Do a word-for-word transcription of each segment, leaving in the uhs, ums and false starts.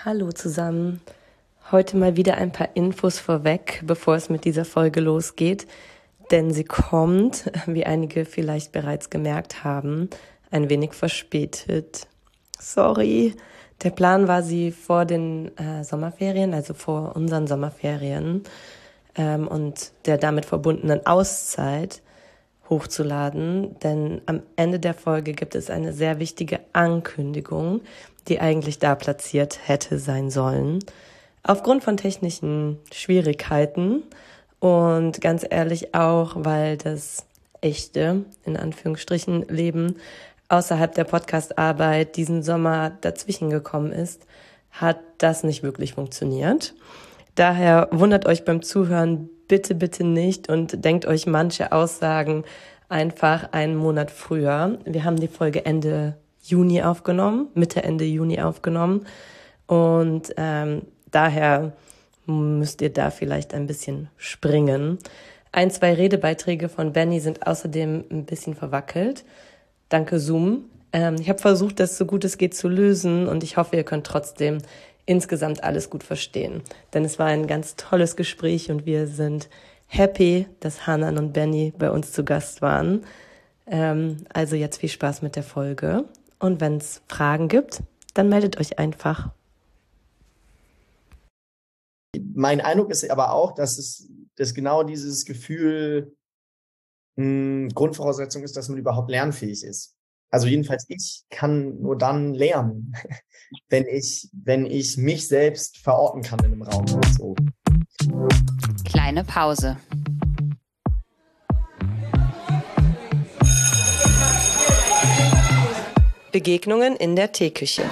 Hallo zusammen. Heute mal wieder ein paar Infos vorweg, bevor es mit dieser Folge losgeht, denn sie kommt, wie einige vielleicht bereits gemerkt haben, ein wenig verspätet. Sorry. Der Plan war, sie vor den äh, Sommerferien, also vor unseren Sommerferien ähm, und der damit verbundenen Auszeit hochzuladen, denn am Ende der Folge gibt es eine sehr wichtige Ankündigung, die eigentlich da platziert hätte sein sollen. Aufgrund von technischen Schwierigkeiten und ganz ehrlich auch, weil das echte, in Anführungsstrichen, Leben außerhalb der Podcast-Arbeit diesen Sommer dazwischen gekommen ist, hat das nicht wirklich funktioniert. Daher wundert euch beim Zuhören bitte, bitte nicht und denkt euch manche Aussagen einfach einen Monat früher. Wir haben die Folge Ende Juni aufgenommen, Mitte, Ende Juni aufgenommen und ähm, daher müsst ihr da vielleicht ein bisschen springen. Ein, zwei Redebeiträge von Benny sind außerdem ein bisschen verwackelt. Danke Zoom. Ähm, ich habe versucht, das so gut es geht zu lösen und ich hoffe, ihr könnt trotzdem insgesamt alles gut verstehen. Denn es war ein ganz tolles Gespräch und wir sind happy, dass Hanan und Benny bei uns zu Gast waren. Ähm, also jetzt viel Spaß mit der Folge. Und wenn es Fragen gibt, dann meldet euch einfach. Mein Eindruck ist aber auch, dass es dass genau dieses Gefühl mh, Grundvoraussetzung ist, dass man überhaupt lernfähig ist. Also jedenfalls ich kann nur dann lernen, wenn ich, wenn ich mich selbst verorten kann in einem Raum. So. Kleine Pause. Begegnungen in der Teeküche.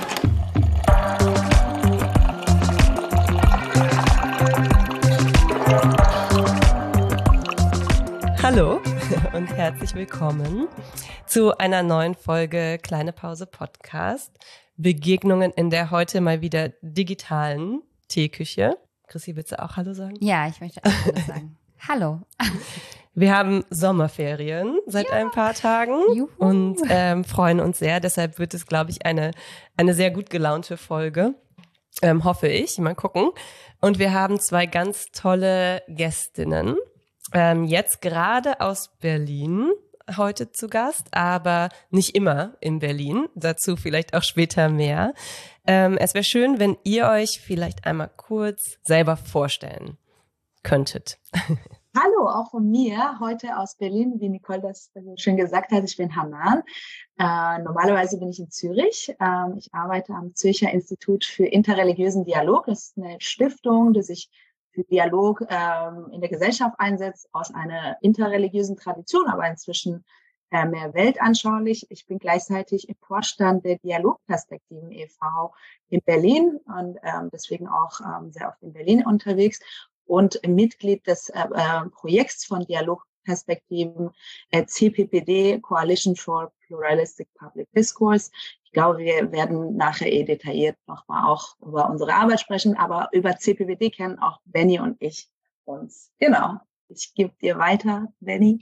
Hallo und herzlich willkommen zu einer neuen Folge Kleine Pause Podcast. Begegnungen in der heute mal wieder digitalen Teeküche. Chrissy, willst du auch Hallo sagen? Ja, ich möchte auch Hallo sagen. Hallo. Wir haben Sommerferien seit ja. ein paar Tagen Juhu. und ähm, freuen uns sehr. Deshalb wird es, glaube ich, eine eine sehr gut gelaunte Folge. Ähm, hoffe ich. Mal gucken. Und wir haben zwei ganz tolle Gästinnen. Ähm, jetzt gerade aus Berlin heute zu Gast, aber nicht immer in Berlin. Dazu vielleicht auch später mehr. Ähm, es wäre schön, wenn ihr euch vielleicht einmal kurz selber vorstellen könntet. Hallo, auch von mir, heute aus Berlin, wie Nicole das schön gesagt hat, ich bin Hanan. Äh, normalerweise bin ich in Zürich. Ähm, ich arbeite am Zürcher Institut für interreligiösen Dialog. Das ist eine Stiftung, die sich für Dialog ähm, in der Gesellschaft einsetzt, aus einer interreligiösen Tradition, aber inzwischen äh, mehr weltanschaulich. Ich bin gleichzeitig im Vorstand der Dialogperspektiven e V in Berlin und ähm, deswegen auch ähm, sehr oft in Berlin unterwegs. Und Mitglied des äh, Projekts von Dialogperspektiven äh, C P P D, Coalition for Pluralistic Public Discourse. Ich glaube, wir werden nachher eh detailliert nochmal auch über unsere Arbeit sprechen, aber über C P P D kennen auch Benny und ich uns. Genau. Ich gebe dir weiter, Benny.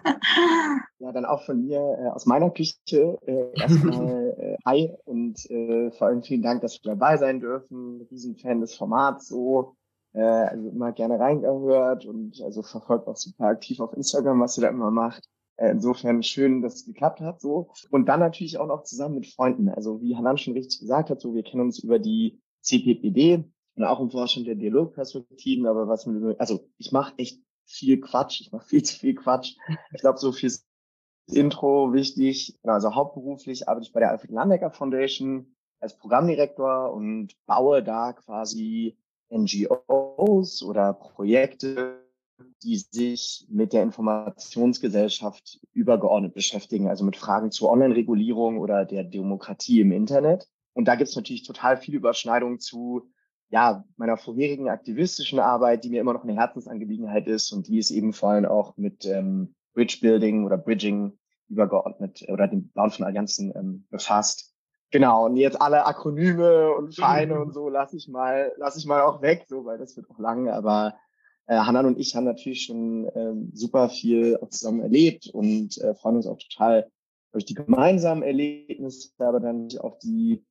Ja, dann auch von mir äh, aus meiner Küche äh, erstmal äh, hi und äh, vor allem vielen Dank, dass wir dabei sein dürfen. Riesenfan des Formats so. Also immer gerne reingehört und also verfolgt auch super aktiv auf Instagram, was ihr da immer macht. Insofern schön, dass es geklappt hat, so. Und dann natürlich auch noch zusammen mit Freunden. Also wie Hanan schon richtig gesagt hat, so, wir kennen uns über die C P P D und auch im Vorstand der Dialogperspektiven, aber was mit, also ich mache echt viel Quatsch, ich mache viel zu viel Quatsch. Ich glaube, so fürs Intro wichtig, also hauptberuflich arbeite ich bei der Alfred Landecker Foundation als Programmdirektor und baue da quasi N G Os oder Projekte, die sich mit der Informationsgesellschaft übergeordnet beschäftigen, also mit Fragen zur Online-Regulierung oder der Demokratie im Internet. Und da gibt es natürlich total viele Überschneidungen zu ja meiner vorherigen aktivistischen Arbeit, die mir immer noch eine Herzensangelegenheit ist und die ist eben vor allem auch mit ähm, Bridge-Building oder Bridging übergeordnet oder dem Bauen von Allianzen ähm, befasst. Genau, und jetzt alle Akronyme und Vereine und so lasse ich mal, lasse ich mal auch weg, so, weil das wird auch lang. Aber äh, Hanan und ich haben natürlich schon ähm, super viel auch zusammen erlebt und äh, freuen uns auch total durch die gemeinsamen Erlebnisse, aber dann auch die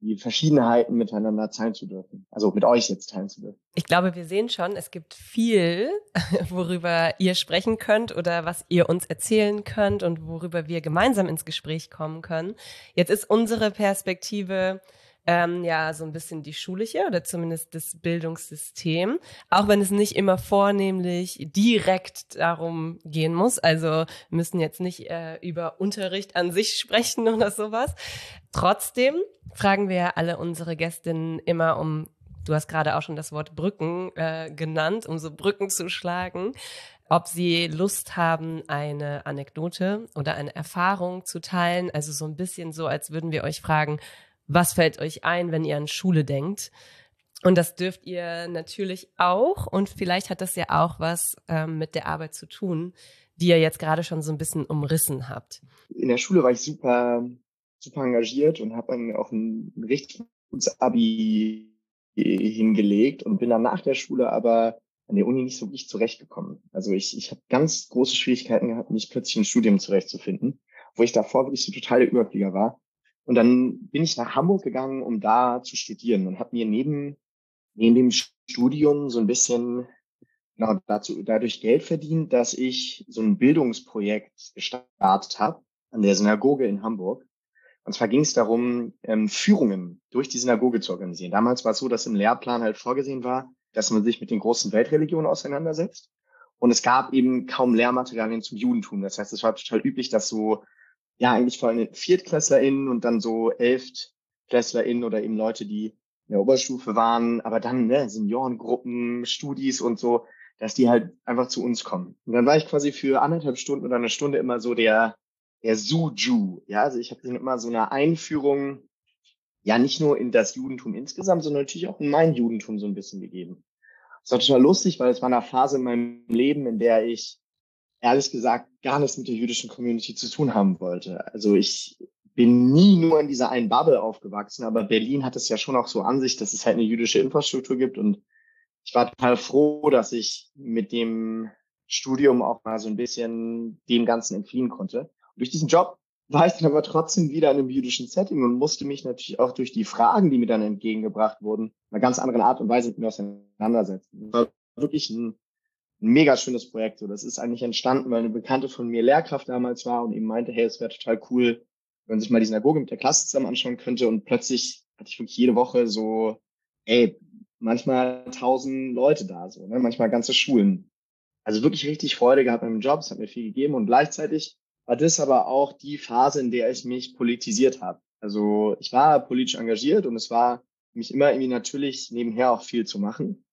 die Verschiedenheiten miteinander teilen zu dürfen. Also mit euch jetzt teilen zu dürfen. Ich glaube, wir sehen schon, es gibt viel, worüber ihr sprechen könnt oder was ihr uns erzählen könnt und worüber wir gemeinsam ins Gespräch kommen können. Jetzt ist unsere Perspektive ähm, ja so ein bisschen die schulische oder zumindest das Bildungssystem, auch wenn es nicht immer vornehmlich direkt darum gehen muss. Also wir müssen jetzt nicht äh, über Unterricht an sich sprechen oder sowas. Trotzdem fragen wir alle unsere Gästinnen immer um, du hast gerade auch schon das Wort Brücken äh, genannt, um so Brücken zu schlagen, ob sie Lust haben, eine Anekdote oder eine Erfahrung zu teilen. Also so ein bisschen so, als würden wir euch fragen, was fällt euch ein, wenn ihr an Schule denkt? Und das dürft ihr natürlich auch. Und vielleicht hat das ja auch was ähm, mit der Arbeit zu tun, die ihr jetzt gerade schon so ein bisschen umrissen habt. In der Schule war ich super, super engagiert und habe dann auch ein, ein richtig gutes Abi hingelegt und bin dann nach der Schule aber an der Uni nicht so richtig zurechtgekommen. Also ich, ich habe ganz große Schwierigkeiten gehabt, mich plötzlich im Studium zurechtzufinden, wo ich davor wirklich so total der Überflieger war. Und dann bin ich nach Hamburg gegangen, um da zu studieren und habe mir neben, neben dem Studium so ein bisschen genau dazu, dadurch Geld verdient, dass ich so ein Bildungsprojekt gestartet habe an der Synagoge in Hamburg. Und zwar ging es darum, ähm, Führungen durch die Synagoge zu organisieren. Damals war es so, dass im Lehrplan halt vorgesehen war, dass man sich mit den großen Weltreligionen auseinandersetzt. Und es gab eben kaum Lehrmaterialien zum Judentum. Das heißt, es war total üblich, dass so ja, eigentlich vor allem ViertklässlerInnen und dann so ElftklässlerInnen oder eben Leute, die in der Oberstufe waren, aber dann ne, Seniorengruppen, Studis und so, dass die halt einfach zu uns kommen. Und dann war ich quasi für anderthalb Stunden oder eine Stunde immer so der der Suju. Ja, also ich habe denen immer so eine Einführung, ja nicht nur in das Judentum insgesamt, sondern natürlich auch in mein Judentum so ein bisschen gegeben. Das war total lustig, weil es war eine Phase in meinem Leben, in der ich ehrlich gesagt gar nichts mit der jüdischen Community zu tun haben wollte. Also ich bin nie nur in dieser einen Bubble aufgewachsen, aber Berlin hat es ja schon auch so an sich, dass es halt eine jüdische Infrastruktur gibt und ich war total froh, dass ich mit dem Studium auch mal so ein bisschen dem Ganzen entfliehen konnte. Und durch diesen Job war ich dann aber trotzdem wieder in einem jüdischen Setting und musste mich natürlich auch durch die Fragen, die mir dann entgegengebracht wurden, in einer ganz anderen Art und Weise mit mir auseinandersetzen. Das war wirklich ein ein mega schönes Projekt. So, das ist eigentlich entstanden, weil eine Bekannte von mir Lehrkraft damals war und eben meinte, hey, es wäre total cool, wenn man sich mal die Synagoge mit der Klasse zusammen anschauen könnte. Und plötzlich hatte ich wirklich jede Woche so, ey, manchmal tausend Leute da, so, ne, manchmal ganze Schulen. Also wirklich richtig Freude gehabt mit dem Job. Es hat mir viel gegeben und gleichzeitig war das aber auch die Phase, in der ich mich politisiert habe. Also ich war politisch engagiert und es war für mich immer irgendwie natürlich nebenher auch viel zu machen.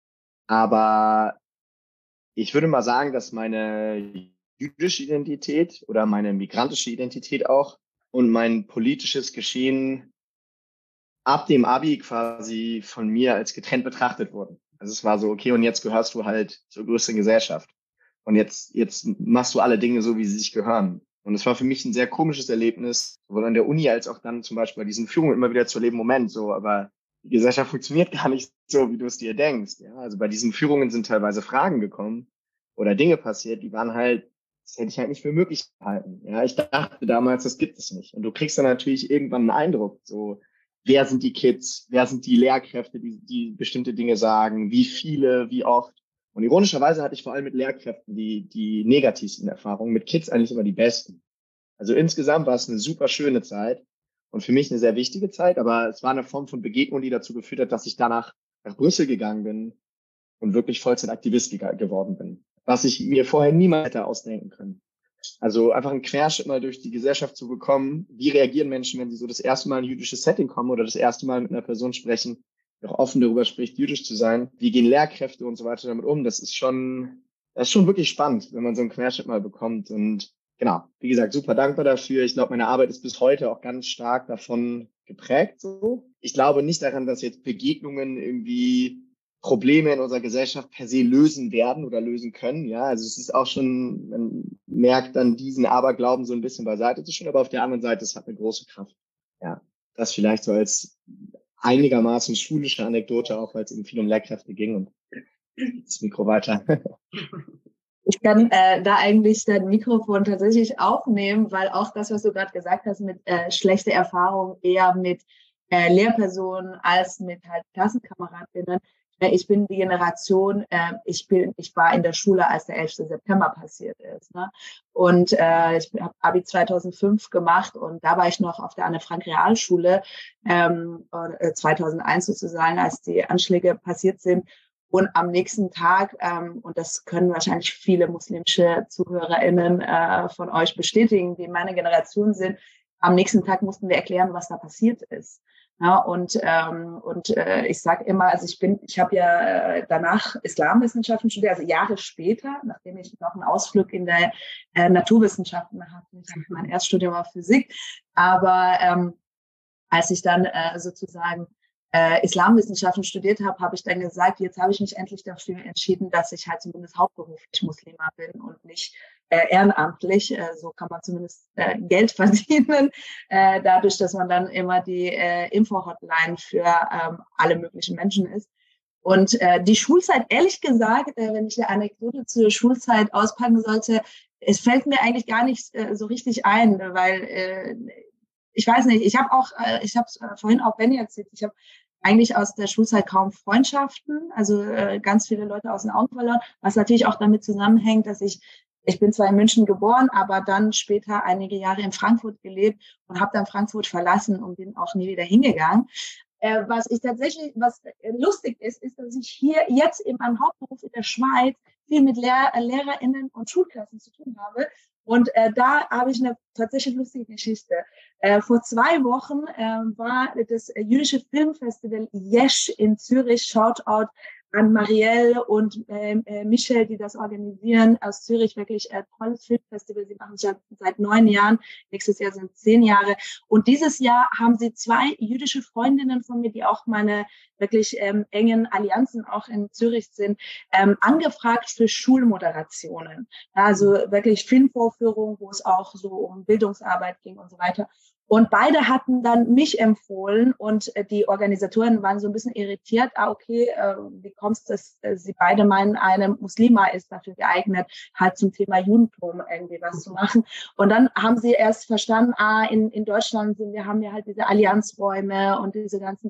Aber ich würde mal sagen, dass meine jüdische Identität oder meine migrantische Identität auch und mein politisches Geschehen ab dem Abi quasi von mir als getrennt betrachtet wurden. Also es war so, okay, und jetzt gehörst du halt zur größeren Gesellschaft. Und jetzt, jetzt machst du alle Dinge so, wie sie sich gehören. Und es war für mich ein sehr komisches Erlebnis, sowohl an der Uni als auch dann zum Beispiel bei diesen Führungen immer wieder zu erleben, Moment, so, aber die Gesellschaft funktioniert gar nicht so, wie du es dir denkst. Ja, also bei diesen Führungen sind teilweise Fragen gekommen oder Dinge passiert, die waren halt, das hätte ich halt nicht für möglich gehalten. Ja, ich dachte damals, das gibt es nicht. Und du kriegst dann natürlich irgendwann einen Eindruck, so, wer sind die Kids, wer sind die Lehrkräfte, die, die bestimmte Dinge sagen, wie viele, wie oft. Und ironischerweise hatte ich vor allem mit Lehrkräften die, die negativsten Erfahrungen, mit Kids eigentlich immer die besten. Also insgesamt war es eine super schöne Zeit und für mich eine sehr wichtige Zeit, aber es war eine Form von Begegnung, die dazu geführt hat, dass ich danach nach Brüssel gegangen bin und wirklich Vollzeitaktivist ge- geworden bin, was ich mir vorher niemals hätte ausdenken können. Also einfach einen Querschnitt mal durch die Gesellschaft zu bekommen. Wie reagieren Menschen, wenn sie so das erste Mal in ein jüdisches Setting kommen oder das erste Mal mit einer Person sprechen, die auch offen darüber spricht, jüdisch zu sein? Wie gehen Lehrkräfte und so weiter damit um? Das ist schon, das ist schon wirklich spannend, wenn man so einen Querschnitt mal bekommt. Und genau, wie gesagt, super dankbar dafür. Ich glaube, meine Arbeit ist bis heute auch ganz stark davon geprägt. So, ich glaube nicht daran, dass jetzt Begegnungen irgendwie Probleme in unserer Gesellschaft per se lösen werden oder lösen können. Ja, also es ist auch schon, man merkt dann diesen Aberglauben so ein bisschen beiseite zu stellen, aber auf der anderen Seite, es hat eine große Kraft. Ja, das vielleicht so als einigermaßen schulische Anekdote, auch weil es eben viel um Lehrkräfte ging und das Mikro weiter. Ich kann äh, da eigentlich dein Mikrofon tatsächlich aufnehmen, weil auch das, was du gerade gesagt hast, mit äh, schlechter Erfahrung eher mit äh, Lehrpersonen als mit halt Klassenkameradinnen. Äh, ich bin die Generation, äh, ich bin, ich war in der Schule, als der elfte September passiert ist. Ne? Und äh, ich habe Abi zweitausendfünf gemacht und da war ich noch auf der Anne-Frank-Realschule ähm, äh, zweitausendeins sozusagen, als die Anschläge passiert sind. Und am nächsten Tag, ähm, und das können wahrscheinlich viele muslimische ZuhörerInnen äh, von euch bestätigen, die meine Generation sind, am nächsten Tag mussten wir erklären, was da passiert ist. Ja, und ähm, und äh, ich sage immer, also ich bin, ich habe ja äh, danach Islamwissenschaften studiert, also Jahre später, nachdem ich noch einen Ausflug in der äh, Naturwissenschaften hatte. Ich habe mein Erststudium war Physik, aber ähm, als ich dann äh, sozusagen äh, Islamwissenschaften studiert habe, habe ich dann gesagt, jetzt habe ich mich endlich dafür entschieden, dass ich halt zumindest hauptberuflich Muslima bin und nicht äh, ehrenamtlich. Äh, so kann man zumindest äh, Geld verdienen, äh, dadurch, dass man dann immer die äh, Info-Hotline für ähm, alle möglichen Menschen ist. Und äh, die Schulzeit, ehrlich gesagt, äh, wenn ich eine Anekdote zur Schulzeit auspacken sollte, es fällt mir eigentlich gar nicht äh, so richtig ein, weil äh, ich weiß nicht, ich habe auch, äh, ich habe äh, vorhin auch Benny erzählt, ich habe eigentlich aus der Schulzeit kaum Freundschaften, also äh, ganz viele Leute aus den Augen verloren, was natürlich auch damit zusammenhängt, dass ich, ich bin zwar in München geboren, aber dann später einige Jahre in Frankfurt gelebt und habe dann Frankfurt verlassen und bin auch nie wieder hingegangen. Äh, was ich tatsächlich, was lustig ist, ist, dass ich hier jetzt in meinem Hauptberuf in der Schweiz viel mit Lehr LehrerInnen und Schulklassen zu tun habe. Und äh, da habe ich eine tatsächlich lustige Geschichte. Äh, vor zwei Wochen äh, war das jüdische Filmfestival Yesh in Zürich. Shoutout an Marielle und äh, Michel, die das organisieren aus Zürich. Wirklich ein tolles Filmfestival. Sie machen es ja seit neun Jahren. Nächstes Jahr sind zehn Jahre. Und dieses Jahr haben sie zwei jüdische Freundinnen von mir, die auch meine wirklich ähm, engen Allianzen auch in Zürich sind, ähm, angefragt für Schulmoderationen. Also wirklich Filmvorführungen, wo es auch so um Bildungsarbeit ging und so weiter. Und beide hatten dann mich empfohlen und äh, die Organisatoren waren so ein bisschen irritiert. Ah, okay, äh, wie kommst du, dass äh, sie beide meinen, eine Muslima ist dafür geeignet, halt zum Thema Judentum irgendwie was zu machen. Und dann haben sie erst verstanden, ah, in, in Deutschland sind wir, haben wir halt diese Allianzräume und diese ganzen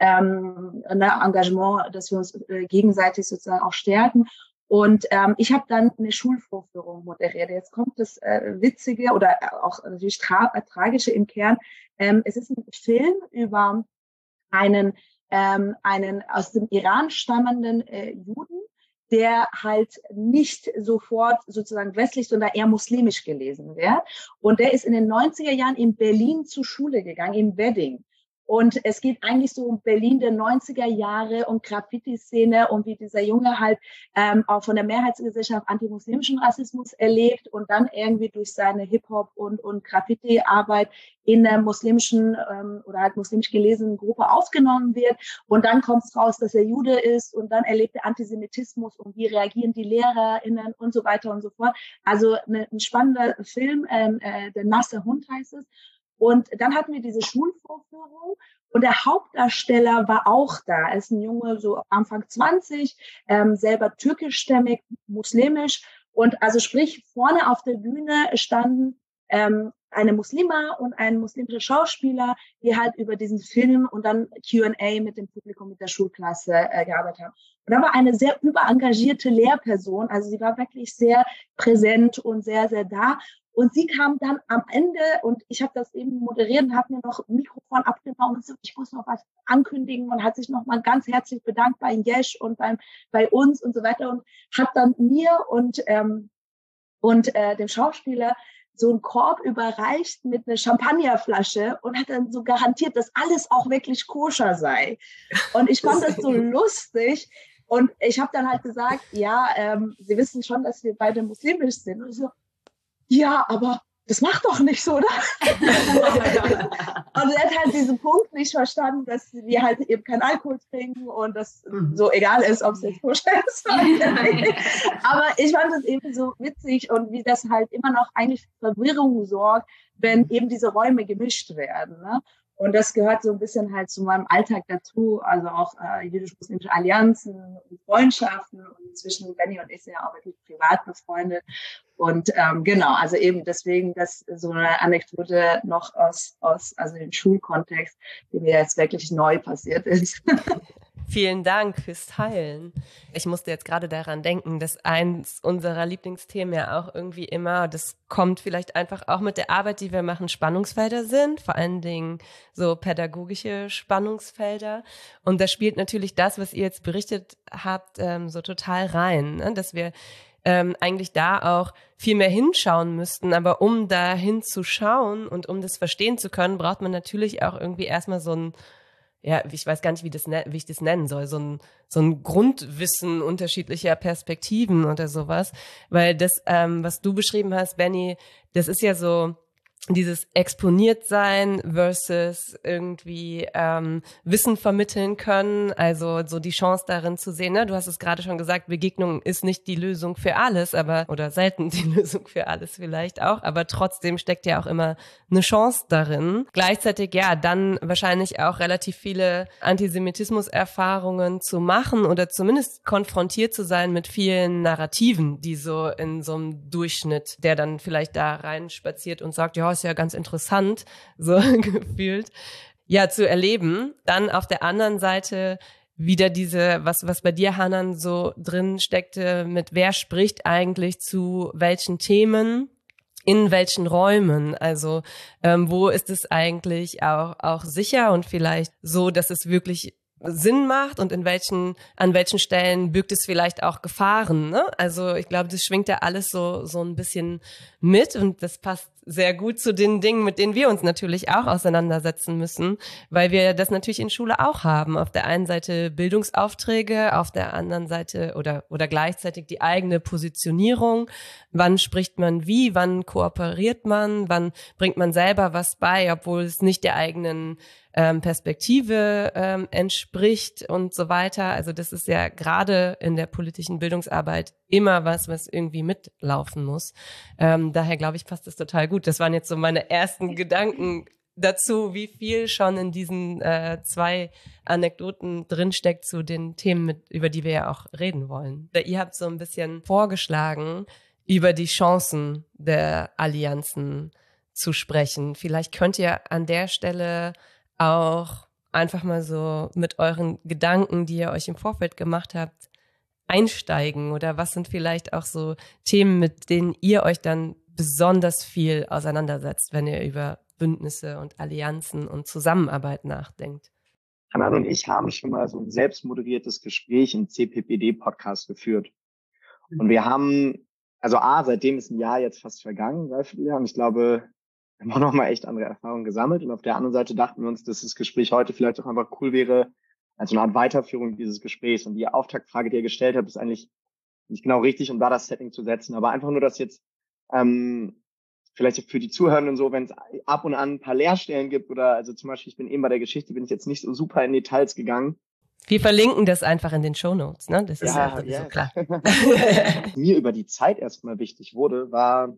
ähm, ne, Engagement, dass wir uns äh, gegenseitig sozusagen auch stärken. Und ähm, ich habe dann eine Schulvorführung moderiert. Jetzt kommt das äh, Witzige oder auch natürlich tra Tragische im Kern. Ähm, es ist ein Film über einen, ähm, einen aus dem Iran stammenden äh, Juden, der halt nicht sofort sozusagen westlich, sondern eher muslimisch gelesen wird. Und der ist in den neunziger Jahren in Berlin zur Schule gegangen, in Wedding. Und es geht eigentlich so um Berlin der neunziger Jahre, um Graffiti-Szene und wie dieser Junge halt ähm, auch von der Mehrheitsgesellschaft antimuslimischen Rassismus erlebt und dann irgendwie durch seine Hip-Hop- und, und Graffiti-Arbeit in der muslimischen ähm, oder halt muslimisch gelesenen Gruppe aufgenommen wird. Und dann kommt es raus, dass er Jude ist und dann erlebt er Antisemitismus und wie reagieren die LehrerInnen und so weiter und so fort. Also eine, ein spannender Film, ähm, äh, der Nasse Hund heißt es. Und dann hatten wir diese Schulvorführung und der Hauptdarsteller war auch da. Er ist ein Junge, so Anfang zwanzig, ähm, selber türkischstämmig, muslimisch. Und also sprich, vorne auf der Bühne standen ähm, eine Muslima und ein muslimischer Schauspieler, die halt über diesen Film und dann Q and A mit dem Publikum, mit der Schulklasse äh, gearbeitet haben. Und da war eine sehr überengagierte Lehrperson, also sie war wirklich sehr präsent und sehr, sehr da. Und sie kam dann am Ende und ich habe das eben moderiert und habe mir noch ein Mikrofon abgenommen und so, ich muss noch was ankündigen und hat sich noch mal ganz herzlich bedankt bei Yesh und beim bei uns und so weiter und hat dann mir und ähm, und äh, dem Schauspieler so einen Korb überreicht mit einer Champagnerflasche und hat dann so garantiert, dass alles auch wirklich koscher sei. Und ich fand das so lustig. Und ich habe dann halt gesagt, ja, ähm, Sie wissen schon, dass wir beide muslimisch sind. Und ich so, ja, aber das macht doch nicht so, oder? Und er hat halt diesen Punkt nicht verstanden, dass wir halt eben keinen Alkohol trinken und das mhm. so egal ist, ob es jetzt koscher ist oder nicht. Aber ich fand das eben so witzig und wie das halt immer noch eigentlich für Verwirrung sorgt, wenn eben diese Räume gemischt werden. Ne? Und das gehört so ein bisschen halt zu meinem Alltag dazu, also auch äh, jüdisch-muslimische Allianzen und Freundschaften. Und zwischen Benny und ich sind ja auch wirklich privat befreundet. Und ähm, genau, also eben deswegen das so eine Anekdote noch aus, aus also dem Schulkontext, die mir jetzt wirklich neu passiert ist. Vielen Dank fürs Teilen. Ich musste jetzt gerade daran denken, dass eins unserer Lieblingsthemen ja auch irgendwie immer, das kommt vielleicht einfach auch mit der Arbeit, die wir machen, Spannungsfelder sind, vor allen Dingen so pädagogische Spannungsfelder. Und da spielt natürlich das, was ihr jetzt berichtet habt, ähm, so total rein, ne? Dass wir ähm, eigentlich da auch viel mehr hinschauen müssten. Aber um da hinzuschauen und um das verstehen zu können, braucht man natürlich auch irgendwie erstmal so ein, ja, ich weiß gar nicht, wie, das, wie ich das nennen soll, so ein, so ein Grundwissen unterschiedlicher Perspektiven oder sowas. Weil das, ähm, was du beschrieben hast, Benny, das ist ja so dieses exponiert sein versus irgendwie ähm, Wissen vermitteln können, also so die Chance darin zu sehen, ne? Du hast es gerade schon gesagt, Begegnung ist nicht die Lösung für alles, aber oder selten die Lösung für alles vielleicht auch, aber trotzdem steckt ja auch immer eine Chance darin. Gleichzeitig ja, dann wahrscheinlich auch relativ viele Antisemitismus-Erfahrungen zu machen oder zumindest konfrontiert zu sein mit vielen Narrativen, die so in so einem Durchschnitt, der dann vielleicht da rein spaziert und sagt, ja, ist ja ganz interessant, so gefühlt, ja, zu erleben. Dann auf der anderen Seite wieder diese, was, was bei dir, Hanan, so drin steckte, mit wer spricht eigentlich zu welchen Themen, in welchen Räumen, also ähm, wo ist es eigentlich auch, auch sicher und vielleicht so, dass es wirklich Sinn macht und in welchen, an welchen Stellen birgt es vielleicht auch Gefahren, ne? Also ich glaube, das schwingt ja alles so, so ein bisschen mit und das passt sehr gut zu den Dingen, mit denen wir uns natürlich auch auseinandersetzen müssen, weil wir das natürlich in Schule auch haben. Auf der einen Seite Bildungsaufträge, auf der anderen Seite oder, oder gleichzeitig die eigene Positionierung. Wann spricht man wie, wann kooperiert man, wann bringt man selber was bei, obwohl es nicht der eigenen ähm, Perspektive ähm, entspricht und so weiter. Also das ist ja gerade in der politischen Bildungsarbeit immer was, was irgendwie mitlaufen muss. Ähm, daher glaube ich, passt das total gut. Das waren jetzt so meine ersten Gedanken dazu, wie viel schon in diesen äh, zwei Anekdoten drinsteckt zu den Themen, mit, über die wir ja auch reden wollen. Ihr habt so ein bisschen vorgeschlagen, über die Chancen der Allianzen zu sprechen. Vielleicht könnt ihr an der Stelle auch einfach mal so mit euren Gedanken, die ihr euch im Vorfeld gemacht habt, einsteigen, oder was sind vielleicht auch so Themen, mit denen ihr euch dann besonders viel auseinandersetzt, wenn ihr über Bündnisse und Allianzen und Zusammenarbeit nachdenkt? Hanan und ich haben schon mal so ein selbstmoderiertes Gespräch im C P P D-Podcast geführt. Und wir haben, also A, seitdem ist ein Jahr jetzt fast vergangen, dreiviertel Jahr, und ich glaube, wir haben auch noch mal echt andere Erfahrungen gesammelt. Und auf der anderen Seite dachten wir uns, dass das Gespräch heute vielleicht auch einfach cool wäre, als eine Art Weiterführung dieses Gesprächs. Und die Auftaktfrage, die ihr gestellt habt, ist eigentlich nicht genau richtig, um da das Setting zu setzen. Aber einfach nur, dass jetzt ähm, vielleicht für die Zuhörenden so, wenn es ab und an ein paar Leerstellen gibt oder, also zum Beispiel, ich bin eben bei der Geschichte, bin ich jetzt nicht so super in Details gegangen. Wir verlinken das einfach in den Shownotes, ne? Das ist ja, ja yes. so klar. Mir über die Zeit erstmal wichtig wurde, war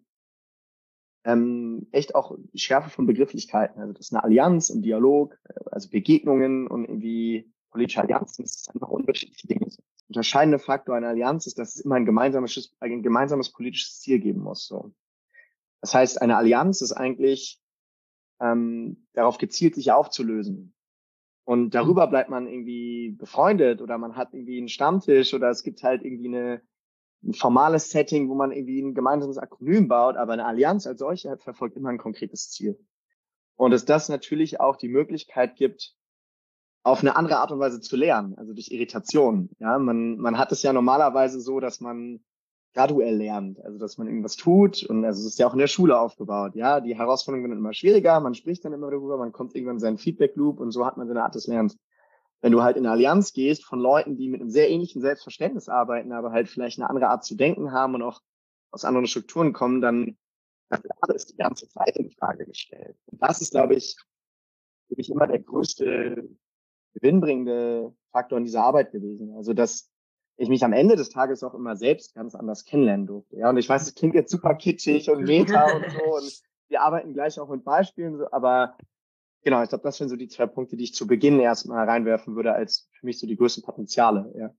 ähm, echt auch die Schärfe von Begrifflichkeiten. Also das ist eine Allianz, ein Dialog, also Begegnungen und irgendwie politische Allianzen, das ist einfach unterschiedliche Dinge. Der unterscheidende Faktor einer Allianz ist, dass es immer ein gemeinsames, ein gemeinsames politisches Ziel geben muss. So. Das heißt, eine Allianz ist eigentlich ähm, darauf gezielt, sich aufzulösen. Und darüber bleibt man irgendwie befreundet oder man hat irgendwie einen Stammtisch oder es gibt halt irgendwie eine, ein formales Setting, wo man irgendwie ein gemeinsames Akronym baut, aber eine Allianz als solche verfolgt immer ein konkretes Ziel. Und dass das natürlich auch die Möglichkeit gibt, auf eine andere Art und Weise zu lernen, also durch Irritation. Ja, man, man hat es ja normalerweise so, dass man graduell lernt, also dass man irgendwas tut und also es ist ja auch in der Schule aufgebaut. Ja, die Herausforderungen werden immer schwieriger, man spricht dann immer darüber, man kommt irgendwann in seinen Feedback-Loop und so hat man seine Art des Lernens. Wenn du halt in eine Allianz gehst von Leuten, die mit einem sehr ähnlichen Selbstverständnis arbeiten, aber halt vielleicht eine andere Art zu denken haben und auch aus anderen Strukturen kommen, dann ist die ganze Zeit in Frage gestellt. Und das ist, glaube ich, für mich immer der größte gewinnbringende Faktor in dieser Arbeit gewesen. Also, dass ich mich am Ende des Tages auch immer selbst ganz anders kennenlernen durfte. Ja, und ich weiß, es klingt jetzt super kitschig und Meta und so und wir arbeiten gleich auch mit Beispielen, so, aber genau, ich glaube, das sind so die zwei Punkte, die ich zu Beginn erstmal reinwerfen würde, als für mich so die größten Potenziale, ja,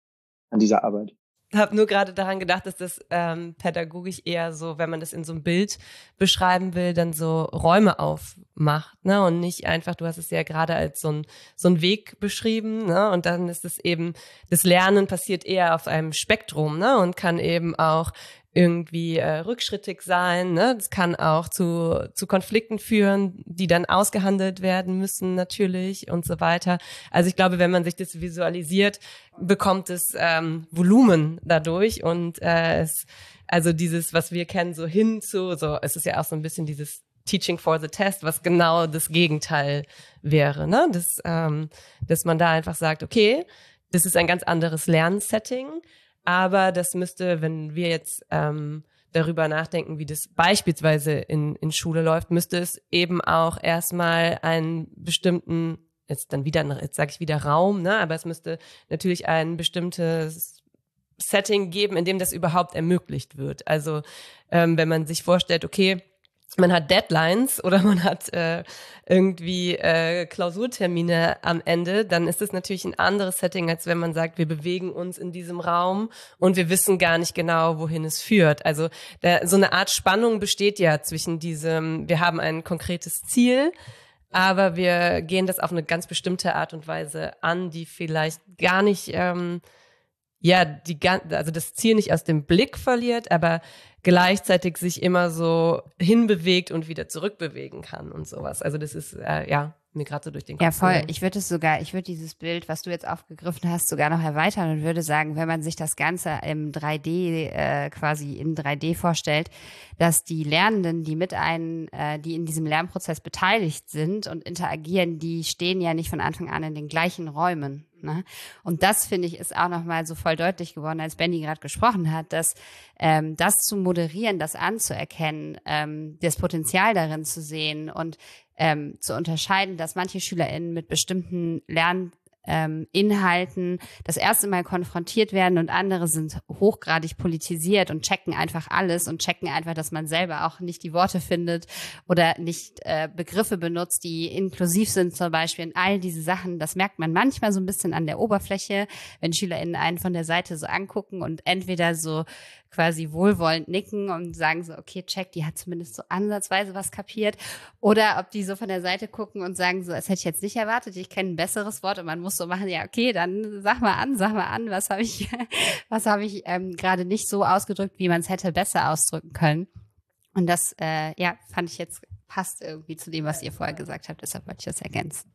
an dieser Arbeit. Ich habe nur gerade daran gedacht, dass das ähm, pädagogisch eher so, wenn man das in so einem Bild beschreiben will, dann so Räume aufmacht, ne? Und nicht einfach, du hast es ja gerade als so ein so ein Weg beschrieben, ne? Und dann ist es eben, das Lernen passiert eher auf einem Spektrum, ne? Und kann eben auch irgendwie äh, rückschrittig sein, ne? Das kann auch zu zu Konflikten führen, die dann ausgehandelt werden müssen natürlich und so weiter. Also ich glaube, wenn man sich das visualisiert, bekommt es ähm, Volumen dadurch und äh, es, also dieses, was wir kennen, so hin zu, so es ist ja auch so ein bisschen dieses Teaching for the Test, was genau das Gegenteil wäre, ne? Das, ähm, dass man da einfach sagt, okay, das ist ein ganz anderes Lernsetting. Aber das müsste, wenn wir jetzt ähm, darüber nachdenken, wie das beispielsweise in, in Schule läuft, müsste es eben auch erstmal einen bestimmten, jetzt dann wieder, jetzt sage ich wieder Raum, ne? Aber es müsste natürlich ein bestimmtes Setting geben, in dem das überhaupt ermöglicht wird. Also ähm, wenn man sich vorstellt, okay, man hat Deadlines oder man hat äh, irgendwie äh, Klausurtermine am Ende, dann ist es natürlich ein anderes Setting, als wenn man sagt, wir bewegen uns in diesem Raum und wir wissen gar nicht genau, wohin es führt. Also da, so eine Art Spannung besteht ja zwischen diesem, wir haben ein konkretes Ziel, aber wir gehen das auf eine ganz bestimmte Art und Weise an, die vielleicht gar nicht, ähm, ja, die also das Ziel nicht aus dem Blick verliert, aber gleichzeitig sich immer so hinbewegt und wieder zurückbewegen kann und sowas. Also das ist, äh, ja, mir gerade so durch den Kopf. Ja, voll. Ich würde es sogar, ich würde dieses Bild, was du jetzt aufgegriffen hast, sogar noch erweitern und würde sagen, wenn man sich das Ganze im drei D, äh, quasi in drei D vorstellt, dass die Lernenden, die mit einem, äh, die in diesem Lernprozess beteiligt sind und interagieren, die stehen ja nicht von Anfang an in den gleichen Räumen. Ne? Und das, finde ich, ist auch nochmal so voll deutlich geworden, als Benny gerade gesprochen hat, dass ähm, das zu moderieren, das anzuerkennen, ähm, das Potenzial darin zu sehen und ähm, zu unterscheiden, dass manche SchülerInnen mit bestimmten Lern Ähm, Inhalten das erste Mal konfrontiert werden und andere sind hochgradig politisiert und checken einfach alles und checken einfach, dass man selber auch nicht die Worte findet oder nicht äh, Begriffe benutzt, die inklusiv sind zum Beispiel. Und all diese Sachen, das merkt man manchmal so ein bisschen an der Oberfläche, wenn SchülerInnen einen von der Seite so angucken und entweder so quasi wohlwollend nicken und sagen so, okay, check, die hat zumindest so ansatzweise was kapiert. Oder ob die so von der Seite gucken und sagen so, das hätte ich jetzt nicht erwartet, ich kenne ein besseres Wort und man muss so machen, ja, okay, dann sag mal an, sag mal an, was habe ich, was habe ich ähm, gerade nicht so ausgedrückt, wie man es hätte besser ausdrücken können. Und das, äh, ja, fand ich jetzt, passt irgendwie zu dem, was ihr vorher gesagt habt, deshalb wollte ich das ergänzen.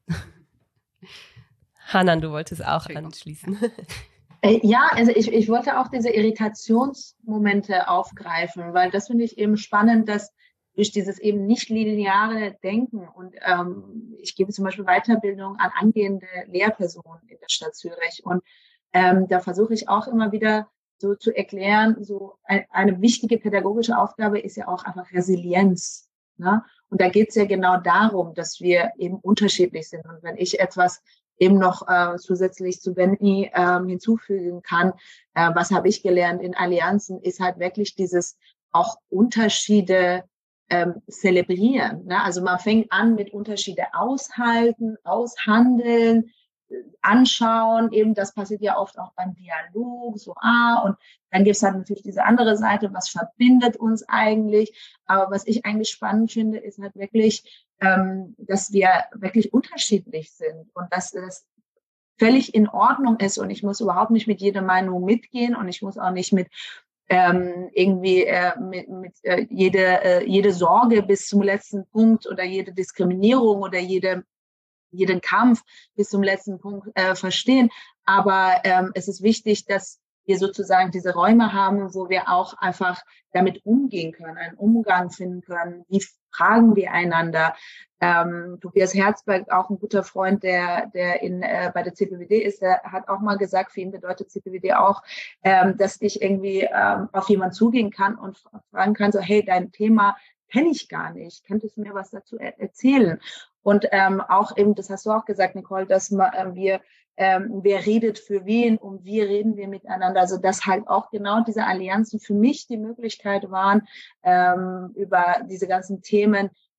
Hanan, du wolltest auch anschließen. Ja, also ich, ich wollte auch diese Irritationsmomente aufgreifen, weil das finde ich eben spannend, dass durch dieses eben nicht lineare Denken und ähm, ich gebe zum Beispiel Weiterbildung an angehende Lehrpersonen in der Stadt Zürich und ähm, da versuche ich auch immer wieder so zu erklären, so ein, eine wichtige pädagogische Aufgabe ist ja auch einfach Resilienz. Ne? Und da geht es ja genau darum, dass wir eben unterschiedlich sind und wenn ich etwas eben noch äh, zusätzlich zu Benny ähm, hinzufügen kann, äh, was habe ich gelernt in Allianzen, ist halt wirklich dieses auch Unterschiede ähm, zelebrieren. Ne? Also man fängt an mit Unterschiede aushalten, aushandeln, anschauen, eben das passiert ja oft auch beim Dialog, so ah, und dann gibt es halt natürlich diese andere Seite, was verbindet uns eigentlich, aber was ich eigentlich spannend finde, ist halt wirklich, ähm, dass wir wirklich unterschiedlich sind und dass das völlig in Ordnung ist und ich muss überhaupt nicht mit jeder Meinung mitgehen und ich muss auch nicht mit ähm, irgendwie äh, mit, mit äh, jede, äh, jede Sorge bis zum letzten Punkt oder jede Diskriminierung oder jede jeden Kampf bis zum letzten Punkt äh, verstehen. Aber ähm, es ist wichtig, dass wir sozusagen diese Räume haben, wo wir auch einfach damit umgehen können, einen Umgang finden können. Wie fragen wir einander? Ähm, Tobias Herzberg, auch ein guter Freund, der der in äh, bei der C P W D ist, der hat auch mal gesagt, für ihn bedeutet C P W D auch, ähm, dass ich irgendwie ähm, auf jemanden zugehen kann und fragen kann, so hey, dein Thema kenne ich gar nicht. Könntest du mir was dazu er- erzählen? Und ähm, auch eben, das hast du auch gesagt, Nicole, dass ma, äh, wir, ähm, wer redet für wen und wie reden wir miteinander. Also dass halt auch genau diese Allianzen für mich die Möglichkeit waren, ähm, über diese ganzen Themen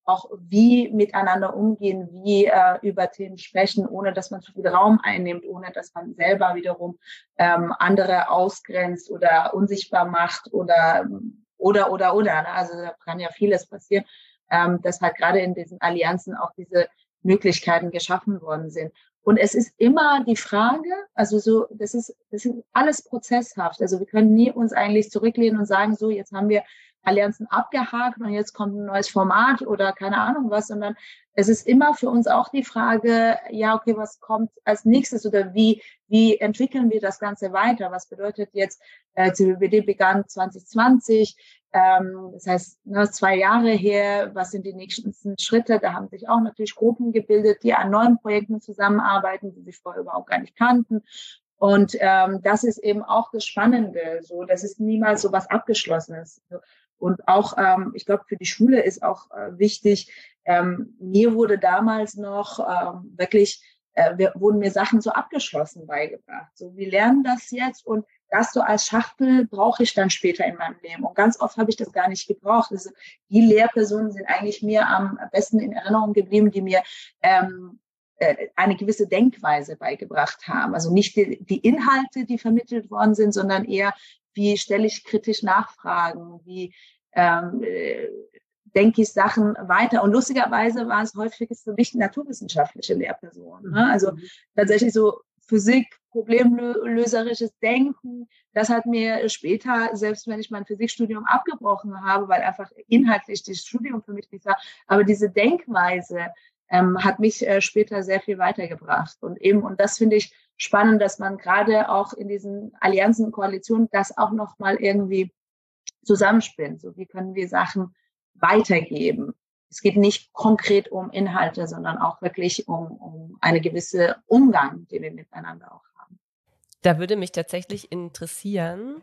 auch wie miteinander umgehen, wie äh, über Themen sprechen, ohne dass man zu viel Raum einnimmt, ohne dass man selber wiederum ähm, andere ausgrenzt oder unsichtbar macht oder oder oder oder. Ne? Also da kann ja vieles passieren, ähm, dass halt gerade in diesen Allianzen auch diese Möglichkeiten geschaffen worden sind. Und es ist immer die Frage, also so, das ist, das ist alles prozesshaft. Also wir können nie uns eigentlich zurücklehnen und sagen, so, jetzt haben wir Allianzen abgehakt und jetzt kommt ein neues Format oder keine Ahnung was, sondern es ist immer für uns auch die Frage, ja, okay, was kommt als nächstes oder wie, wie entwickeln wir das Ganze weiter? Was bedeutet jetzt, äh, C B B D begann zwanzig zwanzig, ähm, das heißt, ne, zwei Jahre her, was sind die nächsten Schritte? Da haben sich auch natürlich Gruppen gebildet, die an neuen Projekten zusammenarbeiten, die sich vorher überhaupt gar nicht kannten. Und ähm, das ist eben auch das Spannende, so, das ist niemals so was Abgeschlossenes. Und auch, ähm, ich glaube, für die Schule ist auch äh, wichtig, ähm, mir wurde damals noch ähm, wirklich, äh, wir, wurden mir Sachen so abgeschlossen beigebracht. So, wir lernen das jetzt und das so als Schachtel brauche ich dann später in meinem Leben. Und ganz oft habe ich das gar nicht gebraucht. Also die Lehrpersonen sind eigentlich mir am besten in Erinnerung geblieben, die mir ähm, eine gewisse Denkweise beigebracht haben. Also nicht die, die Inhalte, die vermittelt worden sind, sondern eher, wie stelle ich kritisch Nachfragen, wie ähm, äh, denke ich Sachen weiter. Und lustigerweise waren es häufig für mich naturwissenschaftliche Lehrpersonen. Ne? Also tatsächlich so Physik, problemlöserisches Denken, das hat mir später, selbst wenn ich mein Physikstudium abgebrochen habe, weil einfach inhaltlich das Studium für mich nicht war, aber diese Denkweise ähm, hat mich äh, später sehr viel weitergebracht. Und eben, und das finde ich spannend, dass man gerade auch in diesen Allianzen und Koalitionen das auch nochmal irgendwie zusammenspinnt. So, wie können wir Sachen weitergeben? Es geht nicht konkret um Inhalte, sondern auch wirklich um, um eine gewisse Umgang, den wir miteinander auch haben. Da würde mich tatsächlich interessieren,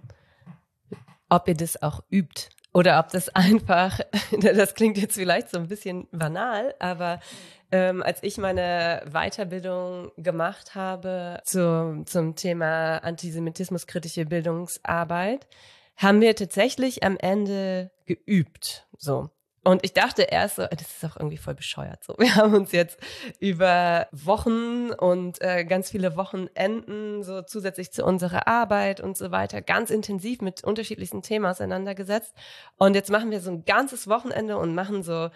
ob ihr das auch übt oder ob das einfach, das klingt jetzt vielleicht so ein bisschen banal, aber ähm, als ich meine Weiterbildung gemacht habe zu, zum Thema antisemitismuskritische Bildungsarbeit, haben wir tatsächlich am Ende geübt, so. Und ich dachte erst so, das ist auch irgendwie voll bescheuert so. Wir haben uns jetzt über Wochen und äh, ganz viele Wochenenden so zusätzlich zu unserer Arbeit und so weiter ganz intensiv mit unterschiedlichsten Themen auseinandergesetzt. Und jetzt machen wir so ein ganzes Wochenende und machen so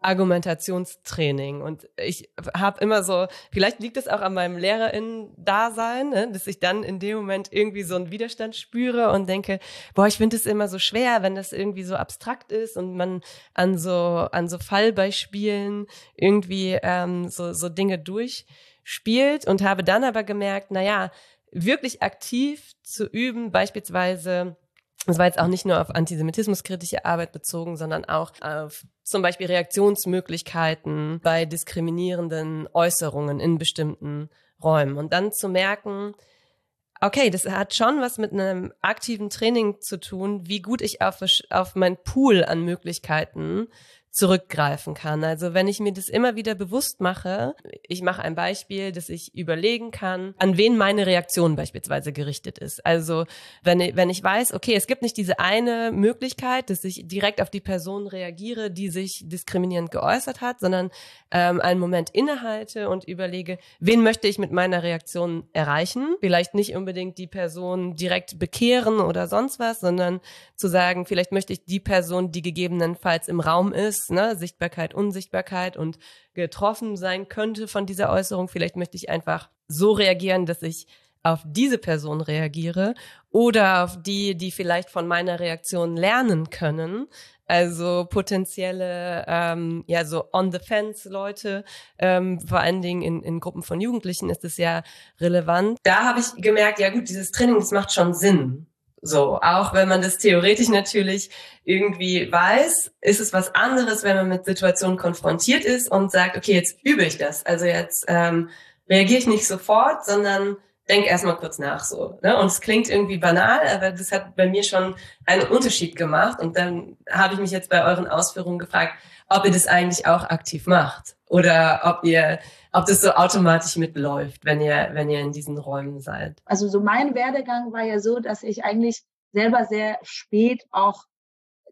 Argumentationstraining. Und ich habe immer so, vielleicht liegt es auch an meinem LehrerInnen-Dasein, ne, dass ich dann in dem Moment irgendwie so einen Widerstand spüre und denke, boah, ich finde es immer so schwer, wenn das irgendwie so abstrakt ist und man an so an so Fallbeispielen irgendwie ähm, so so Dinge durchspielt und habe dann aber gemerkt, na ja, wirklich aktiv zu üben, beispielsweise. Das war jetzt auch nicht nur auf antisemitismuskritische Arbeit bezogen, sondern auch auf zum Beispiel Reaktionsmöglichkeiten bei diskriminierenden Äußerungen in bestimmten Räumen. Und dann zu merken, okay, das hat schon was mit einem aktiven Training zu tun, wie gut ich auf, auf mein Pool an Möglichkeiten zurückgreifen kann. Also wenn ich mir das immer wieder bewusst mache, ich mache ein Beispiel, dass ich überlegen kann, an wen meine Reaktion beispielsweise gerichtet ist. Also wenn ich, wenn ich weiß, okay, es gibt nicht diese eine Möglichkeit, dass ich direkt auf die Person reagiere, die sich diskriminierend geäußert hat, sondern ähm, einen Moment innehalte und überlege, wen möchte ich mit meiner Reaktion erreichen? Vielleicht nicht unbedingt die Person direkt bekehren oder sonst was, sondern zu sagen, vielleicht möchte ich die Person, die gegebenenfalls im Raum ist, ne, Sichtbarkeit, Unsichtbarkeit und getroffen sein könnte von dieser Äußerung. Vielleicht möchte ich einfach so reagieren, dass ich auf diese Person reagiere oder auf die, die vielleicht von meiner Reaktion lernen können. Also potenzielle, ähm, ja, so on-the-fence-Leute, ähm, vor allen Dingen in, in Gruppen von Jugendlichen ist es ja relevant. Da habe ich gemerkt, ja gut, dieses Training, das macht schon Sinn. So, auch wenn man das theoretisch natürlich irgendwie weiß, ist es was anderes, wenn man mit Situationen konfrontiert ist und sagt, okay, jetzt übe ich das. Also jetzt ähm, reagiere ich nicht sofort, sondern denk erstmal kurz nach so. Ne? Und es klingt irgendwie banal, aber das hat bei mir schon einen Unterschied gemacht. Und dann habe ich mich jetzt bei euren Ausführungen gefragt, ob ihr das eigentlich auch aktiv macht oder ob ihr, ob das so automatisch mitläuft, wenn ihr, wenn ihr in diesen Räumen seid. Also so mein Werdegang war ja so, dass ich eigentlich selber sehr spät auch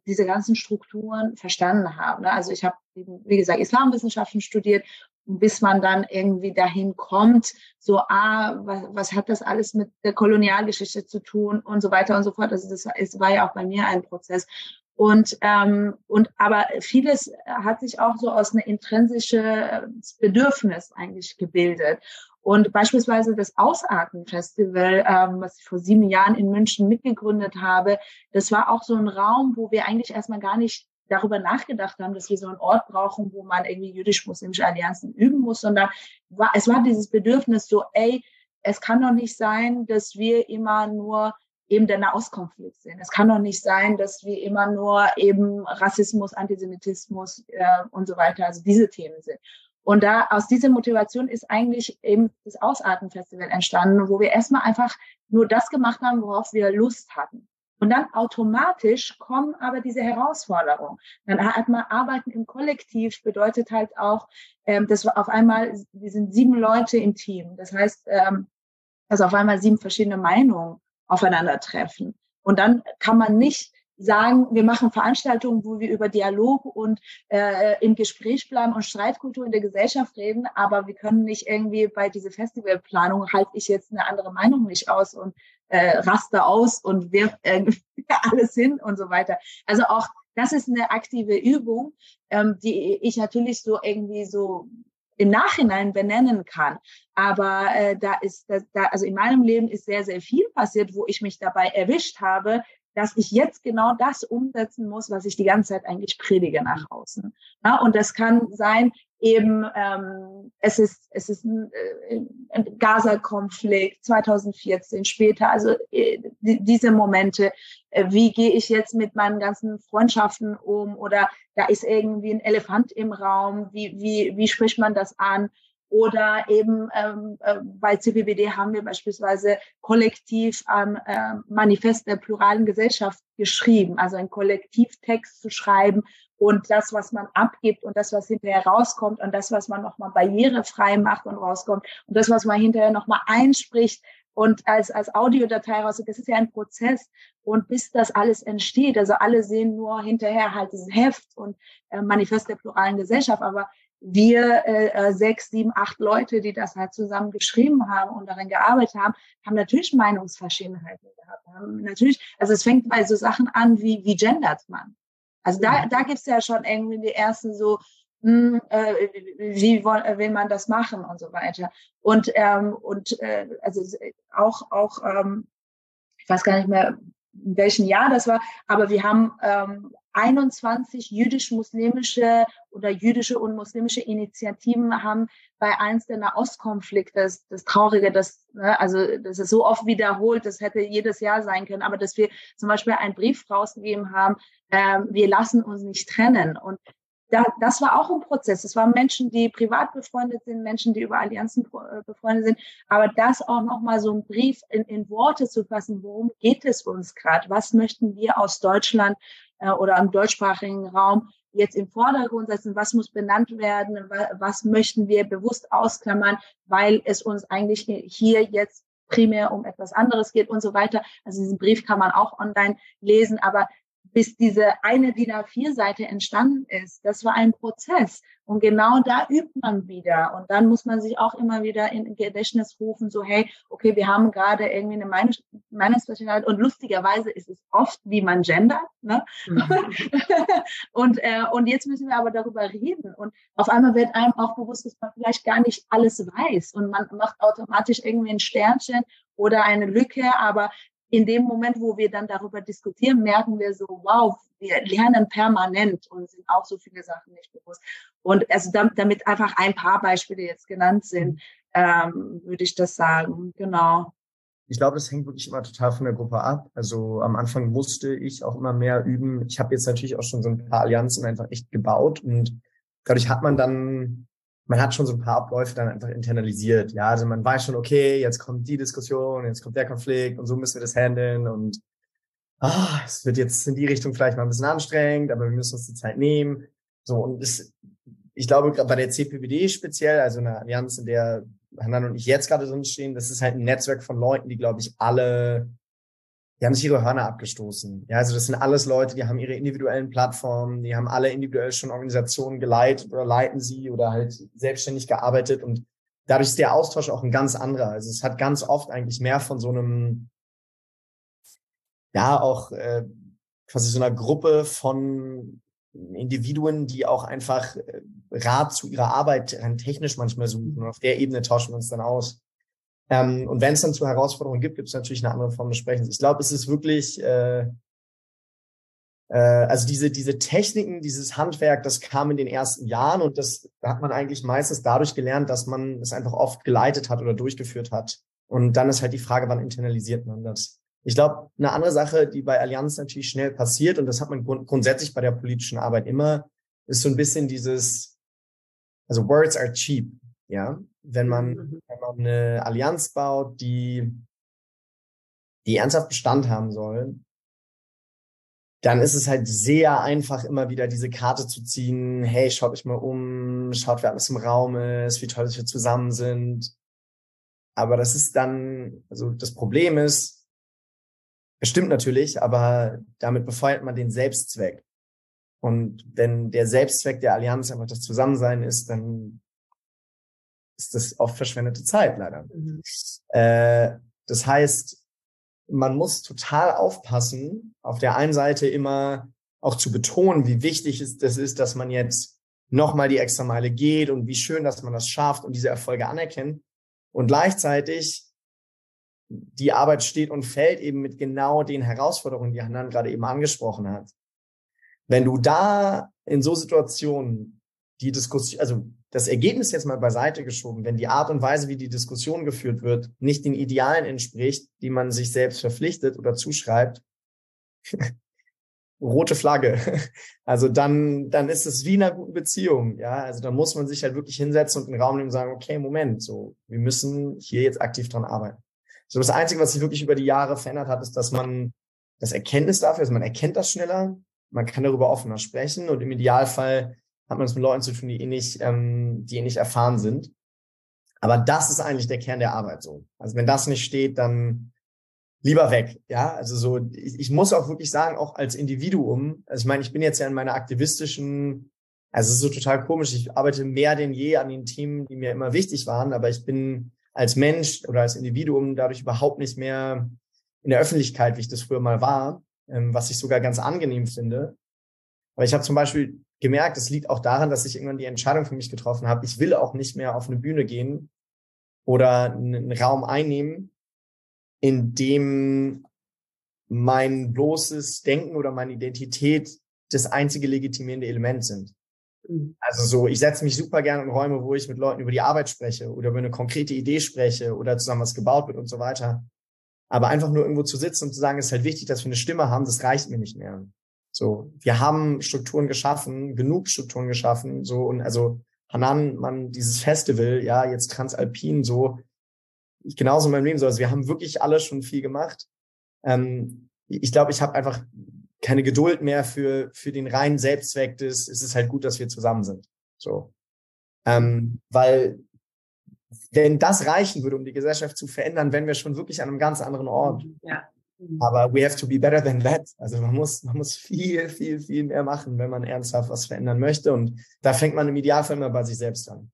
diese ganzen Strukturen verstanden habe. Ne? Also ich habe, wie gesagt, Islamwissenschaften studiert, bis man dann irgendwie dahin kommt, so, ah, was, was hat das alles mit der Kolonialgeschichte zu tun und so weiter und so fort. Also das ist, war ja auch bei mir ein Prozess. Und, ähm, und aber vieles hat sich auch so aus einer intrinsischen Bedürfnis eigentlich gebildet. Und beispielsweise das Ausatmen-Festival, ähm, was ich vor sieben Jahren in München mitgegründet habe, das war auch so ein Raum, wo wir eigentlich erstmal gar nicht darüber nachgedacht haben, dass wir so einen Ort brauchen, wo man irgendwie jüdisch-muslimische Allianzen üben muss, sondern war, es war dieses Bedürfnis so, ey, es kann doch nicht sein, dass wir immer nur eben der Nahostkonflikt sind. Es kann doch nicht sein, dass wir immer nur eben Rassismus, Antisemitismus äh, und so weiter, also diese Themen sind. Und da aus dieser Motivation ist eigentlich eben das Ausatmen-Festival entstanden, wo wir erstmal einfach nur das gemacht haben, worauf wir Lust hatten. Und dann automatisch kommen aber diese Herausforderungen. Dann hat man Arbeiten im Kollektiv, bedeutet halt auch, ähm, dass wir auf einmal, wir sind sieben Leute im Team. Das heißt, ähm, dass auf einmal sieben verschiedene Meinungen aufeinandertreffen. Und dann kann man nicht sagen, wir machen Veranstaltungen, wo wir über Dialog und äh, im Gespräch bleiben und Streitkultur in der Gesellschaft reden, aber wir können nicht irgendwie bei dieser Festivalplanung halte ich jetzt eine andere Meinung nicht aus und äh, raste aus und wirf irgendwie alles hin und so weiter. Also auch das ist eine aktive Übung, ähm, die ich natürlich so irgendwie so im Nachhinein benennen kann. Aber äh, da ist, da, da, also in meinem Leben ist sehr, sehr viel passiert, wo ich mich dabei erwischt habe, dass ich jetzt genau das umsetzen muss, was ich die ganze Zeit eigentlich predige nach außen. Ja, und das kann sein, eben ähm, es ist es ist ein, äh, ein Gaza-Konflikt zweitausendvierzehn später, also äh, die, diese Momente, äh, wie gehe ich jetzt mit meinen ganzen Freundschaften um, oder da ist irgendwie ein Elefant im Raum, wie wie wie spricht man das an? Oder eben ähm, äh, bei C P B D haben wir beispielsweise kollektiv am äh, Manifest der pluralen Gesellschaft geschrieben, also einen Kollektivtext zu schreiben und das, was man abgibt und das, was hinterher rauskommt und das, was man nochmal barrierefrei macht und rauskommt und das, was man hinterher nochmal einspricht und als als Audiodatei rauskommt, das ist ja ein Prozess. Und bis das alles entsteht, also alle sehen nur hinterher halt dieses Heft und äh, Manifest der pluralen Gesellschaft, aber wir äh, sechs, sieben, acht Leute, die das halt zusammen geschrieben haben und darin gearbeitet haben, haben natürlich Meinungsverschiedenheiten gehabt. Haben natürlich, also es fängt bei so Sachen an wie wie gendert man. Also da da gibt's ja schon irgendwie die ersten so, mh, äh, wie will, will man das machen und so weiter. Und ähm, und äh, also auch auch ähm, ich weiß gar nicht mehr, in welchem Jahr das war, aber wir haben ähm, einundzwanzig jüdisch-muslimische oder jüdische und muslimische Initiativen haben bei eins der Nahostkonflikte, das, das Traurige, das, ne, also das ist so oft wiederholt, das hätte jedes Jahr sein können, aber dass wir zum Beispiel einen Brief rausgegeben haben, ähm, wir lassen uns nicht trennen. Und Da, das war auch ein Prozess. Es waren Menschen, die privat befreundet sind, Menschen, die über Allianzen befreundet sind. Aber das auch nochmal so einen Brief in, in Worte zu fassen, worum geht es uns gerade? Was möchten wir aus Deutschland äh, oder im deutschsprachigen Raum jetzt im Vordergrund setzen? Was muss benannt werden? Was, was möchten wir bewusst ausklammern, weil es uns eigentlich hier jetzt primär um etwas anderes geht und so weiter. Also diesen Brief kann man auch online lesen, aber bis diese eine D I N A vier Seite entstanden ist, das war ein Prozess. Und genau da übt man wieder. Und dann muss man sich auch immer wieder in Gedächtnis rufen, so, hey, okay, wir haben gerade irgendwie eine Meinungs Meinungsverschiedenheit. Und lustigerweise ist es oft, wie man gendert. Ne? Mhm. und, äh, und jetzt müssen wir aber darüber reden. Und auf einmal wird einem auch bewusst, dass man vielleicht gar nicht alles weiß. Und man macht automatisch irgendwie ein Sternchen oder eine Lücke, aber in dem Moment, wo wir dann darüber diskutieren, merken wir so, wow, wir lernen permanent und sind auch so viele Sachen nicht bewusst. Und also damit, damit einfach ein paar Beispiele jetzt genannt sind, ähm, würde ich das sagen. Genau. Ich glaube, das hängt wirklich immer total von der Gruppe ab. Also am Anfang musste ich auch immer mehr üben. Ich habe jetzt natürlich auch schon so ein paar Allianzen einfach echt gebaut und dadurch hat man dann man hat schon so ein paar Abläufe dann einfach internalisiert. Ja, also man weiß schon, okay, jetzt kommt die Diskussion, jetzt kommt der Konflikt und so müssen wir das handeln und ah, es wird jetzt in die Richtung vielleicht mal ein bisschen anstrengend, aber wir müssen uns die Zeit nehmen. So, und es, ich glaube, gerade bei der C P B D speziell, also eine Allianz, in der Hanan und ich jetzt gerade drin stehen, das ist halt ein Netzwerk von Leuten, die, glaube ich, alle die haben sich ihre Hörner abgestoßen. Ja, also das sind alles Leute, die haben ihre individuellen Plattformen, die haben alle individuell schon Organisationen geleitet oder leiten sie oder halt selbstständig gearbeitet und dadurch ist der Austausch auch ein ganz anderer. Also es hat ganz oft eigentlich mehr von so einem, ja, auch äh, quasi so einer Gruppe von Individuen, die auch einfach äh, Rat zu ihrer Arbeit rein technisch manchmal suchen. Und auf der Ebene tauschen wir uns dann aus. Ähm, und wenn es dann zu Herausforderungen gibt, gibt es natürlich eine andere Form des Sprechens. Ich glaube, es ist wirklich, äh, äh, also diese diese Techniken, dieses Handwerk, das kam in den ersten Jahren und das da hat man eigentlich meistens dadurch gelernt, dass man es einfach oft geleitet hat oder durchgeführt hat. Und dann ist halt die Frage, wann internalisiert man das? Ich glaube, eine andere Sache, die bei Allianz natürlich schnell passiert, und das hat man grund- grundsätzlich bei der politischen Arbeit immer, ist so ein bisschen dieses, also words are cheap, ja. Wenn man, wenn man eine Allianz baut, die, die ernsthaft Bestand haben soll, dann ist es halt sehr einfach, immer wieder diese Karte zu ziehen. Hey, schaut euch mal um, schaut, wer alles im Raum ist, wie toll, dass wir zusammen sind. Aber das ist dann, also das Problem ist, es stimmt natürlich, aber damit befeuert man den Selbstzweck. Und wenn der Selbstzweck der Allianz einfach das Zusammensein ist, dann ist das oft verschwendete Zeit, leider. Mhm. Äh, das heißt, man muss total aufpassen, auf der einen Seite immer auch zu betonen, wie wichtig es das ist, dass man jetzt nochmal die extra Meile geht und wie schön, dass man das schafft und diese Erfolge anerkennt. Und gleichzeitig die Arbeit steht und fällt eben mit genau den Herausforderungen, die Hanan gerade eben angesprochen hat. Wenn du da in so Situationen die Diskussion, also das Ergebnis jetzt mal beiseite geschoben, wenn die Art und Weise, wie die Diskussion geführt wird, nicht den Idealen entspricht, die man sich selbst verpflichtet oder zuschreibt, rote Flagge. Also dann, dann ist es wie in einer guten Beziehung, ja. Also dann muss man sich halt wirklich hinsetzen und in den Raum nehmen und sagen, okay, Moment, so, wir müssen hier jetzt aktiv dran arbeiten. So, das Einzige, was sich wirklich über die Jahre verändert hat, ist, dass man das Erkenntnis dafür, also man erkennt das schneller, man kann darüber offener sprechen und im Idealfall hat man es mit Leuten zu tun, die eh nicht, ähm, die eh nicht erfahren sind. Aber das ist eigentlich der Kern der Arbeit so. Also wenn das nicht steht, dann lieber weg. Ja, also so, ich, ich muss auch wirklich sagen, auch als Individuum, also ich meine, ich bin jetzt ja in meiner aktivistischen, also es ist so total komisch, ich arbeite mehr denn je an den Themen, die mir immer wichtig waren, aber ich bin als Mensch oder als Individuum dadurch überhaupt nicht mehr in der Öffentlichkeit, wie ich das früher mal war, ähm, was ich sogar ganz angenehm finde. Aber ich habe zum Beispiel gemerkt, es liegt auch daran, dass ich irgendwann die Entscheidung für mich getroffen habe, ich will auch nicht mehr auf eine Bühne gehen oder einen Raum einnehmen, in dem mein bloßes Denken oder meine Identität das einzige legitimierende Element sind. Mhm. Also so, ich setze mich super gerne in Räume, wo ich mit Leuten über die Arbeit spreche oder über eine konkrete Idee spreche oder zusammen was gebaut wird und so weiter. Aber einfach nur irgendwo zu sitzen und zu sagen, es ist halt wichtig, dass wir eine Stimme haben, das reicht mir nicht mehr. So, wir haben Strukturen geschaffen, genug Strukturen geschaffen, so, und also Hanan, man, dieses Festival, ja, jetzt Transalpin, so, ich genauso in meinem Leben so, also wir haben wirklich alle schon viel gemacht. Ähm, ich glaube, ich habe einfach keine Geduld mehr für für den reinen Selbstzweck des, es ist halt gut, dass wir zusammen sind. So, ähm, weil wenn das reichen würde, um die Gesellschaft zu verändern, wären wir schon wirklich an einem ganz anderen Ort. Ja. Aber we have to be better than that. Also man muss, man muss viel, viel, viel mehr machen, wenn man ernsthaft was verändern möchte. Und da fängt man im Idealfall immer bei sich selbst an.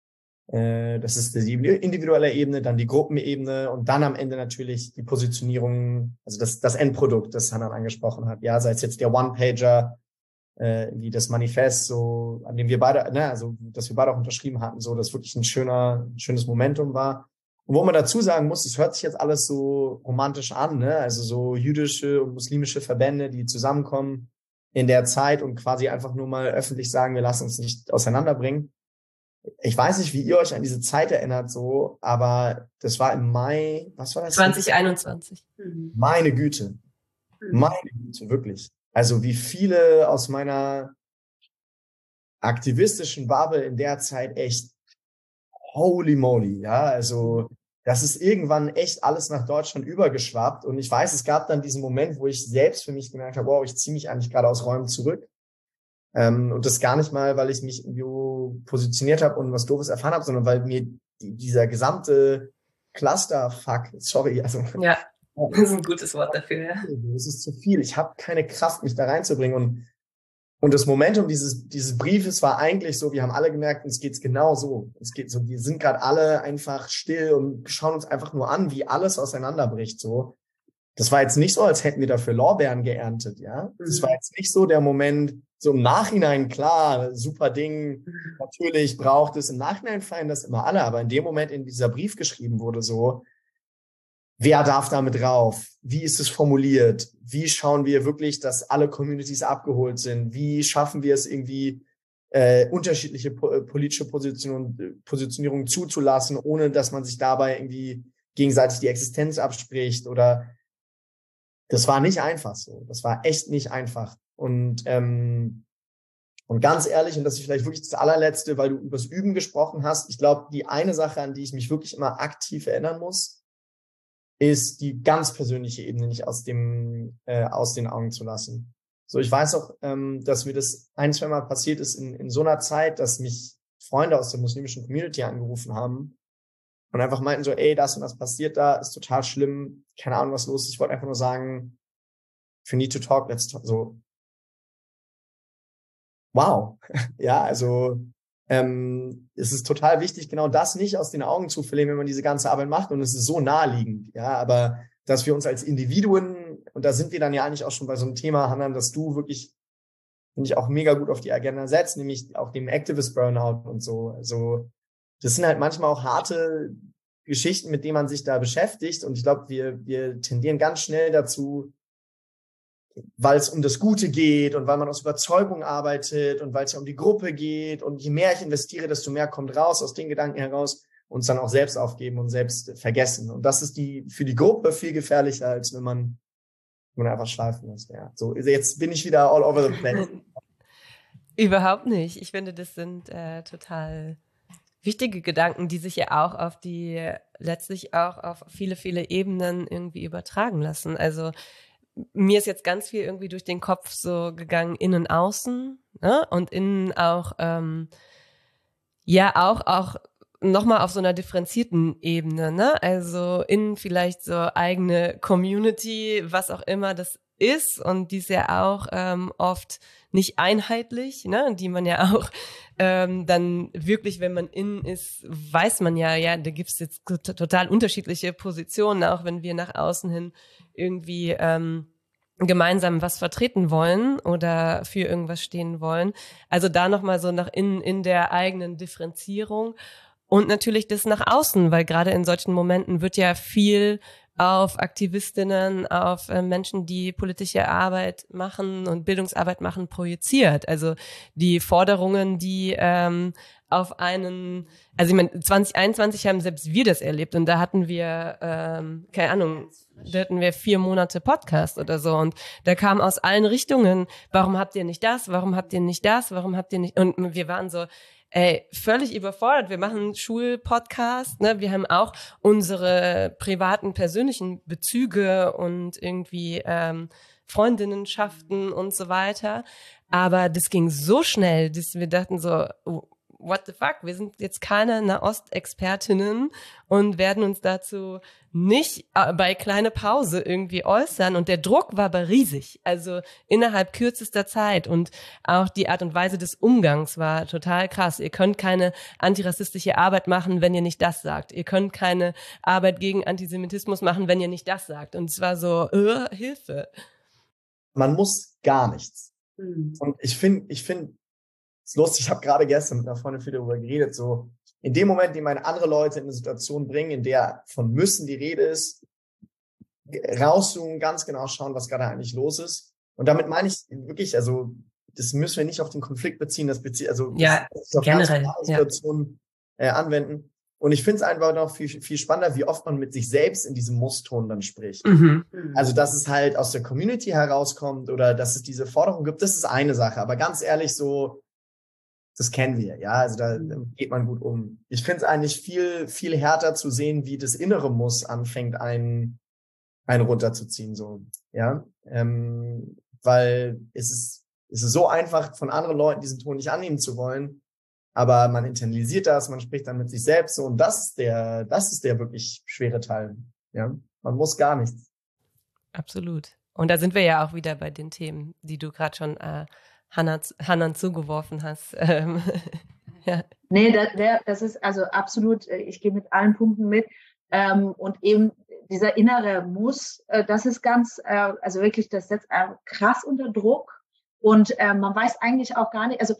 Äh, das ist die individuelle Ebene, dann die Gruppenebene und dann am Ende natürlich die Positionierung, also das, das Endprodukt, das Hanan angesprochen hat. Ja, sei es jetzt der One-Pager, äh, wie das Manifest, so, an dem wir beide, ne, also, dass wir beide auch unterschrieben hatten, so, das wirklich ein schöner, ein schönes Momentum war. Und wo man dazu sagen muss, es hört sich jetzt alles so romantisch an, ne? Also so jüdische und muslimische Verbände, die zusammenkommen in der Zeit und quasi einfach nur mal öffentlich sagen, wir lassen uns nicht auseinanderbringen. Ich weiß nicht, wie ihr euch an diese Zeit erinnert, so, aber das war im Mai, was war das? zwanzig einundzwanzig. Meine Güte. Meine Güte, wirklich. Also wie viele aus meiner aktivistischen Bubble in der Zeit echt holy moly, ja, also das ist irgendwann echt alles nach Deutschland übergeschwappt und ich weiß, es gab dann diesen Moment, wo ich selbst für mich gemerkt habe, wow, ich ziehe mich eigentlich gerade aus Räumen zurück ähm, und das gar nicht mal, weil ich mich irgendwie positioniert habe und was Doofes erfahren habe, sondern weil mir die, dieser gesamte Clusterfuck, sorry, also ja. Das ist ein gutes Wort dafür, ja. Das ist zu viel. Ich habe keine Kraft, mich da reinzubringen. Und, und das Momentum dieses, dieses Briefes war eigentlich so, wir haben alle gemerkt, uns geht's genau so. Es geht so, wir sind gerade alle einfach still und schauen uns einfach nur an, wie alles auseinanderbricht, so. Das war jetzt nicht so, als hätten wir dafür Lorbeeren geerntet, ja. Das war jetzt nicht so der Moment, so im Nachhinein, klar, super Ding, natürlich braucht es, im Nachhinein feiern das immer alle, aber in dem Moment, in dieser Brief geschrieben wurde, so, wer darf damit rauf? Wie ist es formuliert? Wie schauen wir wirklich, dass alle Communities abgeholt sind? Wie schaffen wir es irgendwie, äh, unterschiedliche po- politische Position, Positionierungen zuzulassen, ohne dass man sich dabei irgendwie gegenseitig die Existenz abspricht oder das war nicht einfach so. Das war echt nicht einfach. Und, ähm, und ganz ehrlich, und das ist vielleicht wirklich das allerletzte, weil du übers Üben gesprochen hast, ich glaube, die eine Sache, an die ich mich wirklich immer aktiv erinnern muss, ist die ganz persönliche Ebene nicht aus dem äh, aus den Augen zu lassen. So, ich weiß auch, ähm, dass mir das ein, zwei Mal passiert ist in, in so einer Zeit, dass mich Freunde aus der muslimischen Community angerufen haben und einfach meinten so, ey, das und das passiert da, ist total schlimm, keine Ahnung, was los ist. Ich wollte einfach nur sagen, if you need to talk, let's talk. So, wow. Ja, also ähm, es ist total wichtig, genau das nicht aus den Augen zu verlieren, wenn man diese ganze Arbeit macht. Und es ist so naheliegend, ja, aber dass wir uns als Individuen, und da sind wir dann ja eigentlich auch schon bei so einem Thema, Hanan, dass du wirklich, finde ich, auch mega gut auf die Agenda setzt, nämlich auch dem Activist Burnout und so. Also das sind halt manchmal auch harte Geschichten, mit denen man sich da beschäftigt. Und ich glaube, wir, wir tendieren ganz schnell dazu, weil es um das Gute geht und weil man aus Überzeugung arbeitet und weil es ja um die Gruppe geht. Und je mehr ich investiere, desto mehr kommt raus aus den Gedanken heraus, uns dann auch selbst aufgeben und selbst vergessen. Und das ist die für die Gruppe viel gefährlicher, als wenn man, wenn man einfach schleifen lässt. Ja. So, jetzt bin ich wieder all over the place. Überhaupt nicht. Ich finde, das sind äh, total wichtige Gedanken, die sich ja auch auf die, letztlich auch auf viele, viele Ebenen irgendwie übertragen lassen. Also mir ist jetzt ganz viel irgendwie durch den Kopf so gegangen, innen, außen, ne? Und innen auch, ähm, ja, auch, auch nochmal auf so einer differenzierten Ebene, ne? Also innen vielleicht so eigene Community, was auch immer das ist, und die ist ja auch ähm, oft nicht einheitlich, ne? Die man ja auch ähm, dann wirklich, wenn man innen ist, weiß man ja, ja, da gibt's jetzt total unterschiedliche Positionen, auch wenn wir nach außen hin irgendwie ähm, gemeinsam was vertreten wollen oder für irgendwas stehen wollen. Also da nochmal so nach innen in der eigenen Differenzierung und natürlich das nach außen, weil gerade in solchen Momenten wird ja viel auf Aktivistinnen, auf äh, Menschen, die politische Arbeit machen und Bildungsarbeit machen, projiziert. Also die Forderungen, die ähm, auf einen, also ich meine, zwanzig einundzwanzig haben selbst wir das erlebt und da hatten wir, ähm, keine Ahnung, da hatten wir vier Monate Podcast oder so und da kam aus allen Richtungen, warum habt ihr nicht das, warum habt ihr nicht das, warum habt ihr nicht, und wir waren so, ey, völlig überfordert. Wir machen einen Schulpodcast, ne? Wir haben auch unsere privaten, persönlichen Bezüge und irgendwie ähm, Freundinnenschaften und so weiter. Aber das ging so schnell, dass wir dachten so, what the fuck? Wir sind jetzt keine Nahost-Expertinnen und werden uns dazu nicht bei kleiner Pause irgendwie äußern. Und der Druck war aber riesig, also innerhalb kürzester Zeit. Und auch die Art und Weise des Umgangs war total krass. Ihr könnt keine antirassistische Arbeit machen, wenn ihr nicht das sagt. Ihr könnt keine Arbeit gegen Antisemitismus machen, wenn ihr nicht das sagt. Und es war so, äh, Hilfe. Man muss gar nichts. Mhm. Und ich finde, ich finde, es ist lustig, ich habe gerade gestern mit einer Freundin viel darüber geredet, so in dem Moment, in dem man andere Leute in eine Situation bringen, in der von müssen die Rede ist, rauszoomen, ganz genau schauen, was gerade eigentlich los ist. Und damit meine ich wirklich, also das müssen wir nicht auf den Konflikt beziehen, das bezieht, also ja, das auf generell, ganz Situationen ja. äh, anwenden. Und ich finde es einfach noch viel, viel spannender, wie oft man mit sich selbst in diesem Musston dann spricht. Mhm. Also, dass es halt aus der Community herauskommt oder dass es diese Forderung gibt, das ist eine Sache. Aber ganz ehrlich, so, das kennen wir, ja, also da geht man gut um. Ich finde es eigentlich viel, viel härter zu sehen, wie das innere Muss anfängt, einen, einen runterzuziehen, so, ja, ähm, weil es ist, es ist so einfach, von anderen Leuten diesen Ton nicht annehmen zu wollen, aber man internalisiert das, man spricht dann mit sich selbst, so, und das ist der, das ist der wirklich schwere Teil, ja, man muss gar nichts. Absolut. Und da sind wir ja auch wieder bei den Themen, die du gerade schon äh, Hannah, Hannah zugeworfen hast. Ähm, ja. Nee, das, der, das ist also absolut, ich gehe mit allen Punkten mit. Ähm, und eben dieser innere Muss, äh, das ist ganz, äh, also wirklich, das setzt einen krass unter Druck. Und äh, man weiß eigentlich auch gar nicht, also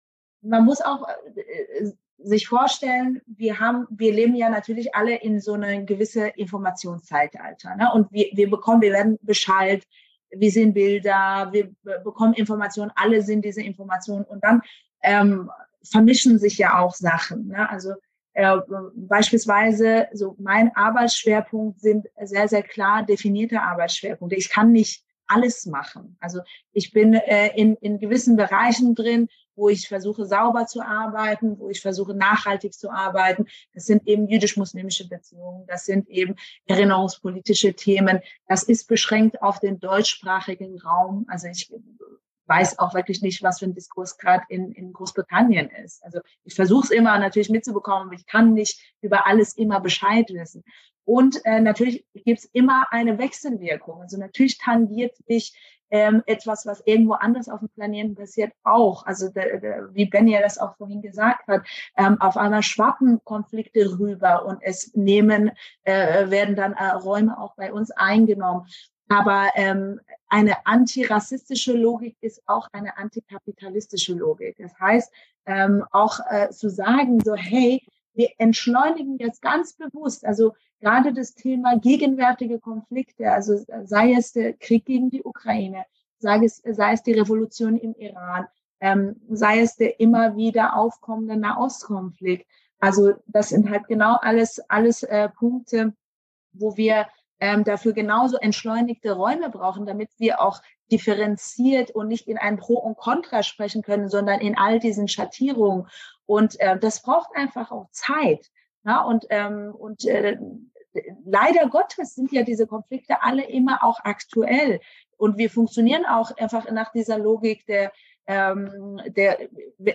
man muss auch äh, sich vorstellen, wir haben, wir leben ja natürlich alle in so eine gewisse Informationszeitalter, ne? Und wir, wir bekommen, wir werden Bescheid, wir sehen Bilder, wir bekommen Informationen, alle sind diese Informationen und dann ähm, vermischen sich ja auch Sachen, ne? Also äh, beispielsweise so mein Arbeitsschwerpunkt sind sehr, sehr klar definierte Arbeitsschwerpunkte. Ich kann nicht alles machen. Also ich bin äh, in, in gewissen Bereichen drin, wo ich versuche, sauber zu arbeiten, wo ich versuche, nachhaltig zu arbeiten. Das sind eben jüdisch-muslimische Beziehungen, das sind eben erinnerungspolitische Themen. Das ist beschränkt auf den deutschsprachigen Raum. Also ich weiß auch wirklich nicht, was für ein Diskurs gerade in, in Großbritannien ist. Also ich versuche es immer natürlich mitzubekommen, aber ich kann nicht über alles immer Bescheid wissen. Und äh, natürlich gibt es immer eine Wechselwirkung. Also natürlich tangiert dich ähm, etwas, was irgendwo anders auf dem Planeten passiert, auch. Also der, der, wie Benny das auch vorhin gesagt hat, ähm, auf einmal schwappen Konflikte rüber und es nehmen, äh, werden dann äh, Räume auch bei uns eingenommen. Aber ähm, eine antirassistische Logik ist auch eine antikapitalistische Logik. Das heißt, ähm, auch äh, zu sagen, so hey, wir entschleunigen jetzt ganz bewusst, also gerade das Thema gegenwärtige Konflikte, also sei es der Krieg gegen die Ukraine, sei es, sei es die Revolution im Iran, ähm, sei es der immer wieder aufkommende Nahostkonflikt. Also das sind halt genau alles, alles äh, Punkte, wo wir ähm, dafür genauso entschleunigte Räume brauchen, damit wir auch differenziert und nicht in ein Pro und Contra sprechen können, sondern in all diesen Schattierungen. Und äh, das braucht einfach auch Zeit. Ja? Und, ähm, und äh, leider Gottes sind ja diese Konflikte alle immer auch aktuell. Und wir funktionieren auch einfach nach dieser Logik der, ähm, der,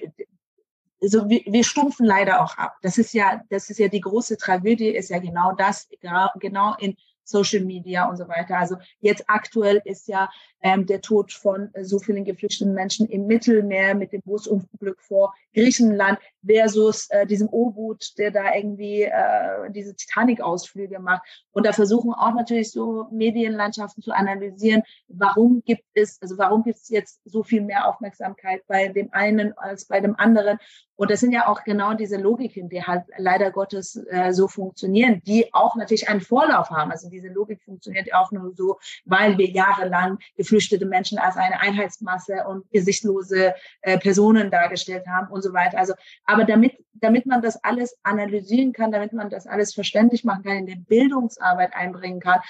also wir, wir stumpfen leider auch ab. Das ist ja, das ist ja die große Tragödie, ist ja genau das, genau in Social Media und so weiter. Also jetzt aktuell ist ja ähm, der Tod von äh, so vielen geflüchteten Menschen im Mittelmeer mit dem Busunglück vor Griechenland versus äh, diesem U-Boot, der da irgendwie äh, diese Titanic-Ausflüge macht. Und da versuchen auch natürlich so Medienlandschaften zu analysieren, warum gibt es, also warum gibt es jetzt so viel mehr Aufmerksamkeit bei dem einen als bei dem anderen. Und das sind ja auch genau diese Logiken, die halt leider Gottes äh, so funktionieren, die auch natürlich einen Vorlauf haben. Also diese Logik funktioniert auch nur so, weil wir jahrelang geflüchtete Menschen als eine Einheitsmasse und gesichtslose äh, Personen dargestellt haben und so weiter. Also, aber damit, damit man das alles analysieren kann, damit man das alles verständlich machen kann, in die Bildungsarbeit einbringen kann,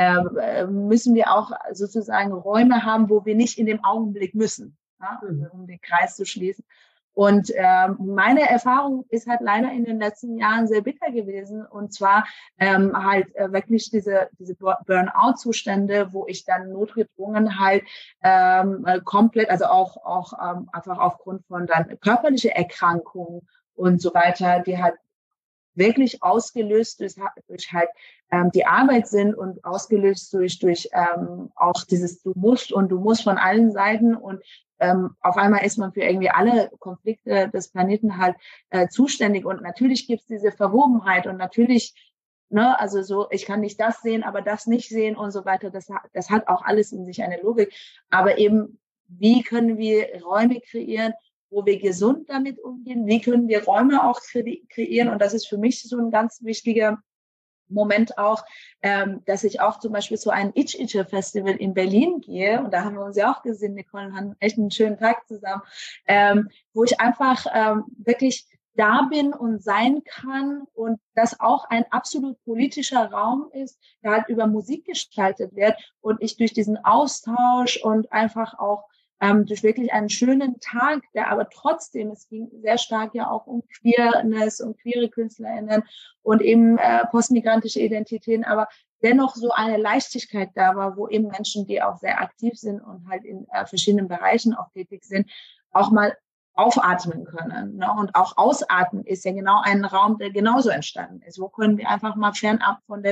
äh, müssen wir auch sozusagen Räume haben, wo wir nicht in dem Augenblick müssen, ja? Also, um den Kreis zu schließen. Und ähm, meine Erfahrung ist halt leider in den letzten Jahren sehr bitter gewesen. Und zwar ähm, halt äh, wirklich diese diese Burnout-Zustände, wo ich dann notgedrungen halt ähm, komplett, also auch auch ähm, einfach aufgrund von dann körperliche Erkrankungen und so weiter, die halt wirklich ausgelöst durch, durch halt ähm, die Arbeit sind und ausgelöst durch durch ähm, auch dieses du musst und du musst von allen Seiten und ähm, auf einmal ist man für irgendwie alle Konflikte des Planeten halt äh, zuständig und natürlich gibt's diese Verwobenheit und natürlich, ne, also so, ich kann nicht das sehen, aber das nicht sehen und so weiter, das, das hat auch alles in sich eine Logik, aber eben, wie können wir Räume kreieren, wo wir gesund damit umgehen, wie können wir Räume auch kre- kreieren und das ist für mich so ein ganz wichtiger Moment auch, ähm, dass ich auch zum Beispiel zu einem Ich-Iche-Festival in Berlin gehe und da haben wir uns ja auch gesehen, Nicole, und haben echt einen schönen Tag zusammen, ähm, wo ich einfach ähm, wirklich da bin und sein kann und das auch ein absolut politischer Raum ist, der halt über Musik gestaltet wird und ich durch diesen Austausch und einfach auch ähm, durch wirklich einen schönen Tag, der aber trotzdem, es ging sehr stark ja auch um Queerness und queere KünstlerInnen und eben äh, postmigrantische Identitäten, aber dennoch so eine Leichtigkeit da war, wo eben Menschen, die auch sehr aktiv sind und halt in äh, verschiedenen Bereichen auch tätig sind, auch mal aufatmen können. Ne? Und auch ausatmen ist ja genau ein Raum, der genauso entstanden ist. Wo können wir einfach mal fernab von den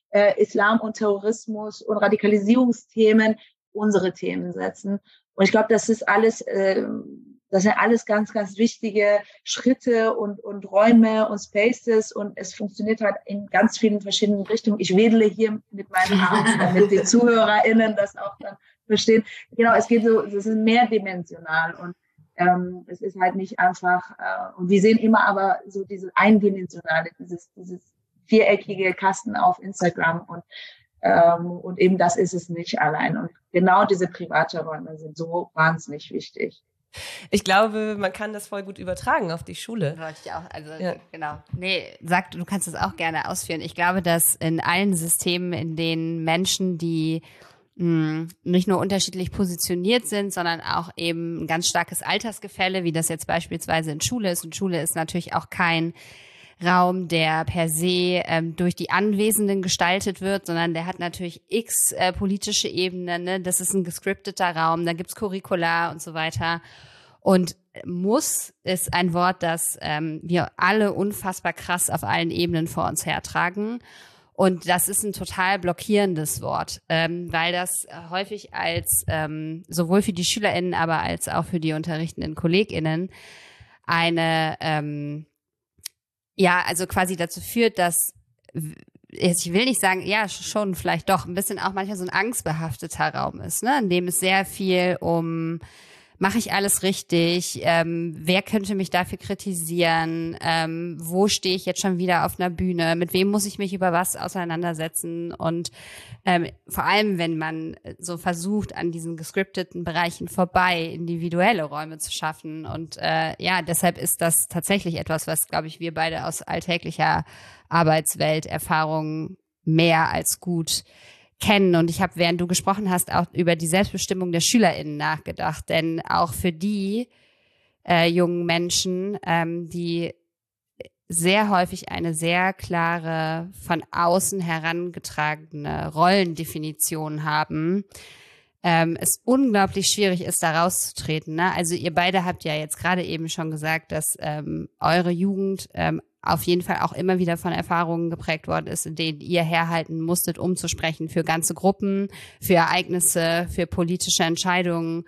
äh, Islam und Terrorismus und Radikalisierungsthemen unsere Themen setzen. Und ich glaube, das ist alles, äh, das sind alles ganz, ganz wichtige Schritte und, und Räume und Spaces und es funktioniert halt in ganz vielen verschiedenen Richtungen. Ich wedele hier mit meinen Armen, damit die ZuhörerInnen das auch dann verstehen. Genau, es geht so, es ist mehrdimensional und ähm, es ist halt nicht einfach, äh, und wir sehen immer aber so diese eindimensionale, dieses, dieses viereckige Kasten auf Instagram und Ähm, und eben das ist es nicht allein. Und genau diese private Räume sind so wahnsinnig wichtig. Ich glaube, man kann das voll gut übertragen auf die Schule. Wollte ich auch, also ja. genau. Nee, sag, du kannst das auch gerne ausführen. Ich glaube, dass in allen Systemen, in denen Menschen, die mh, nicht nur unterschiedlich positioniert sind, sondern auch eben ein ganz starkes Altersgefälle, wie das jetzt beispielsweise in Schule ist. Und Schule ist natürlich auch kein Raum, der per se ähm, durch die Anwesenden gestaltet wird, sondern der hat natürlich x äh, politische Ebenen. Ne? Das ist ein gescripteter Raum, da gibt's Curricula und so weiter. Und muss ist ein Wort, das ähm, wir alle unfassbar krass auf allen Ebenen vor uns hertragen. Und das ist ein total blockierendes Wort, ähm, weil das häufig als ähm, sowohl für die SchülerInnen, aber als auch für die unterrichtenden KollegInnen eine ähm, ja, also quasi dazu führt, dass, ich will nicht sagen, ja, schon vielleicht doch, ein bisschen auch manchmal so ein angstbehafteter Raum ist, ne, in dem es sehr viel um, mache ich alles richtig, ähm, wer könnte mich dafür kritisieren, ähm, wo stehe ich jetzt schon wieder auf einer Bühne, mit wem muss ich mich über was auseinandersetzen und ähm, vor allem, wenn man so versucht, an diesen gescripteten Bereichen vorbei individuelle Räume zu schaffen und äh, ja, deshalb ist das tatsächlich etwas, was, glaube ich, wir beide aus alltäglicher Arbeitswelt Erfahrung mehr als gut kennen. Und ich habe, während du gesprochen hast, auch über die Selbstbestimmung der SchülerInnen nachgedacht. Denn auch für die äh, jungen Menschen, ähm, die sehr häufig eine sehr klare, von außen herangetragene Rollendefinition haben, ähm, es unglaublich schwierig ist, da rauszutreten. Ne? Also ihr beide habt ja jetzt gerade eben schon gesagt, dass ähm, eure Jugend ähm, auf jeden Fall auch immer wieder von Erfahrungen geprägt worden ist, in denen ihr herhalten musstet, um zu sprechen für ganze Gruppen, für Ereignisse, für politische Entscheidungen.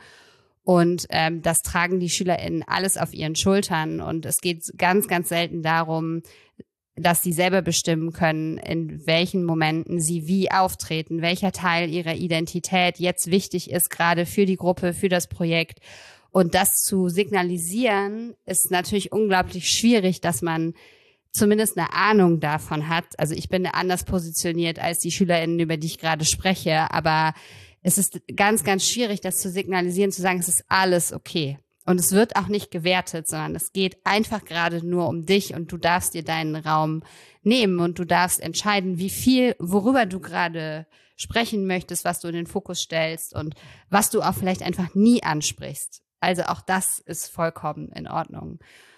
Und ähm, das tragen die SchülerInnen alles auf ihren Schultern. Und es geht ganz, ganz selten darum, dass sie selber bestimmen können, in welchen Momenten sie wie auftreten, welcher Teil ihrer Identität jetzt wichtig ist, gerade für die Gruppe, für das Projekt. Und das zu signalisieren, ist natürlich unglaublich schwierig, dass man zumindest eine Ahnung davon hat. Also ich bin anders positioniert als die SchülerInnen, über die ich gerade spreche, aber es ist ganz, ganz schwierig, das zu signalisieren, zu sagen, es ist alles okay. Und es wird auch nicht gewertet, sondern es geht einfach gerade nur um dich und du darfst dir deinen Raum nehmen und du darfst entscheiden, wie viel, worüber du gerade sprechen möchtest, was du in den Fokus stellst und was du auch vielleicht einfach nie ansprichst. Also auch das ist vollkommen in Ordnung.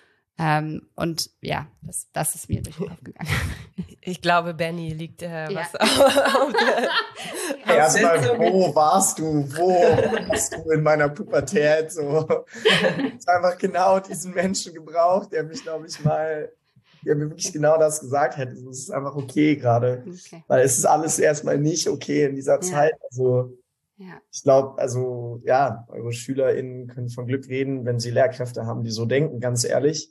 Ähm, und ja, das, das ist mir durch den Kopf gegangen. Ich glaube, Benny liegt äh, ja. was auf der Erstmal, wo warst du? Wo warst du in meiner Pubertät? So. Ich habe einfach genau diesen Menschen gebraucht, der mich, glaube ich, mal, der mir wirklich genau das gesagt hätte. Es ist einfach okay gerade. Okay. Weil es ist alles erstmal nicht okay in dieser ja. Zeit. Also ja. Ich glaube, also ja, eure SchülerInnen können von Glück reden, wenn sie Lehrkräfte haben, die so denken, ganz ehrlich.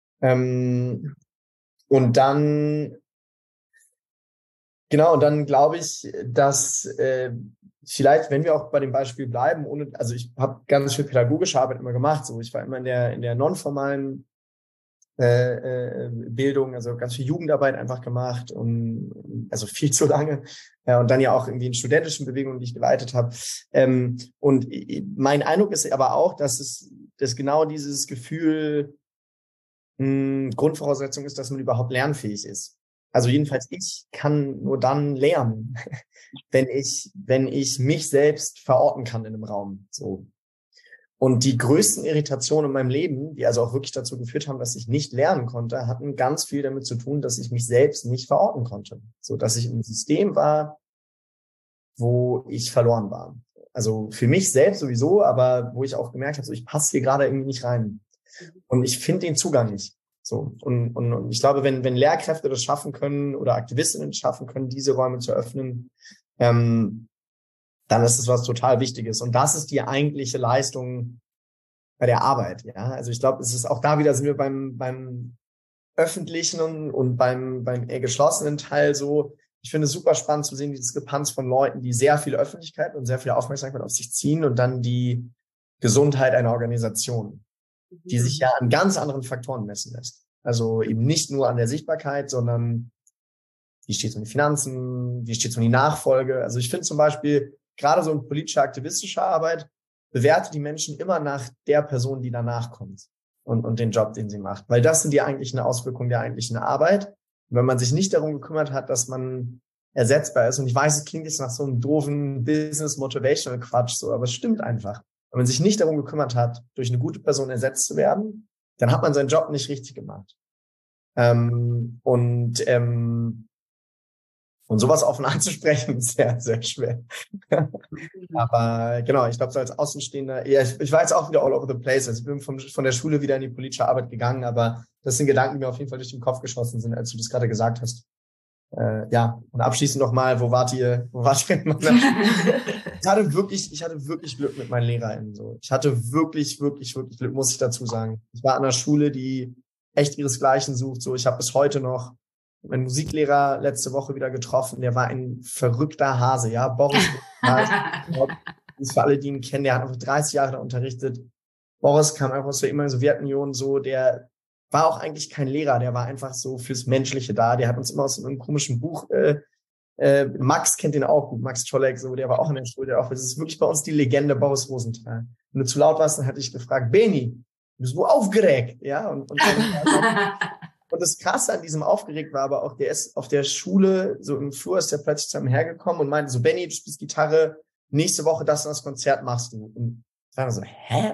Ähm, und dann, genau, und dann glaube ich, dass äh, vielleicht, wenn wir auch bei dem Beispiel bleiben, ohne, also ich habe ganz viel pädagogische Arbeit immer gemacht, so ich war immer in der in der nonformalen äh, äh, Bildung, also ganz viel Jugendarbeit einfach gemacht und also viel zu lange ja, und dann ja auch irgendwie in studentischen Bewegungen, die ich geleitet habe. Ähm, und mein Eindruck ist aber auch, dass es dass genau dieses Gefühl mh, Grundvoraussetzung ist, dass man überhaupt lernfähig ist. Also jedenfalls ich kann nur dann lernen, wenn ich wenn ich mich selbst verorten kann in einem Raum. So. Und die größten Irritationen in meinem Leben, die also auch wirklich dazu geführt haben, dass ich nicht lernen konnte, hatten ganz viel damit zu tun, dass ich mich selbst nicht verorten konnte. So, dass ich im System war, wo ich verloren war. Also für mich selbst sowieso, aber wo ich auch gemerkt habe, so ich passe hier gerade irgendwie nicht rein. Und ich finde den Zugang nicht. So. Und, und, und ich glaube, wenn, wenn Lehrkräfte das schaffen können oder Aktivistinnen schaffen können, diese Räume zu öffnen, ähm, dann ist es was total Wichtiges. Und das ist die eigentliche Leistung bei der Arbeit. Ja, also ich glaube, es ist auch da wieder sind wir beim, beim öffentlichen und, und beim, beim eher geschlossenen Teil so. Ich finde es super spannend zu sehen, die Diskrepanz von Leuten, die sehr viel Öffentlichkeit und sehr viel Aufmerksamkeit auf sich ziehen und dann die Gesundheit einer Organisation, die sich ja an ganz anderen Faktoren messen lässt. Also eben nicht nur an der Sichtbarkeit, sondern wie steht es um die Finanzen, wie steht es um die Nachfolge. Also ich finde zum Beispiel, gerade so in politischer, aktivistischer Arbeit, bewerte die Menschen immer nach der Person, die danach kommt und, und den Job, den sie macht. Weil das sind die eigentlichen Auswirkungen der eigentlichen Arbeit. Und wenn man sich nicht darum gekümmert hat, dass man ersetzbar ist, und ich weiß, es klingt jetzt nach so einem doofen Business-Motivational-Quatsch, so, aber es stimmt einfach. Wenn man sich nicht darum gekümmert hat, durch eine gute Person ersetzt zu werden, dann hat man seinen Job nicht richtig gemacht. Ähm, und ähm, Und sowas offen anzusprechen, ist sehr, sehr schwer. Aber genau, ich glaube, so als Außenstehender, ja, ich, ich war jetzt auch wieder all over the place. Also ich bin von, von der Schule wieder in die politische Arbeit gegangen, aber das sind Gedanken, die mir auf jeden Fall durch den Kopf geschossen sind, als du das gerade gesagt hast. Äh, ja, und abschließend nochmal, wo wart ihr, wo wart ihr in meiner Ich hatte wirklich, ich hatte wirklich Glück mit meinen LehrerInnen, so. Ich hatte wirklich, wirklich, wirklich Glück, muss ich dazu sagen. Ich war an einer Schule, die echt ihresgleichen sucht, so. Ich habe bis heute noch meinen Musiklehrer letzte Woche wieder getroffen, der war ein verrückter Hase, ja, Boris, ist für alle, die ihn kennen, der hat einfach dreißig Jahre da unterrichtet. Boris kam einfach aus der ehemaligen Sowjetunion, so, der war auch eigentlich kein Lehrer, der war einfach so fürs Menschliche da, der hat uns immer aus so einem komischen Buch, äh, äh, Max kennt den auch gut, Max Czolek, so, der war auch in der Schule, der auch, das ist wirklich bei uns die Legende Boris Rosenthal. Wenn du zu laut warst, dann hatte ich gefragt, Beni, du bist wohl aufgeregt, ja, und, und dann, und das Krasse an diesem aufgeregt war aber auch, der ist auf der Schule, so im Flur ist der plötzlich zu mir hergekommen und meinte so, Benni, du spielst Gitarre, nächste Woche das und das Konzert machst du. Und ich war so, hä?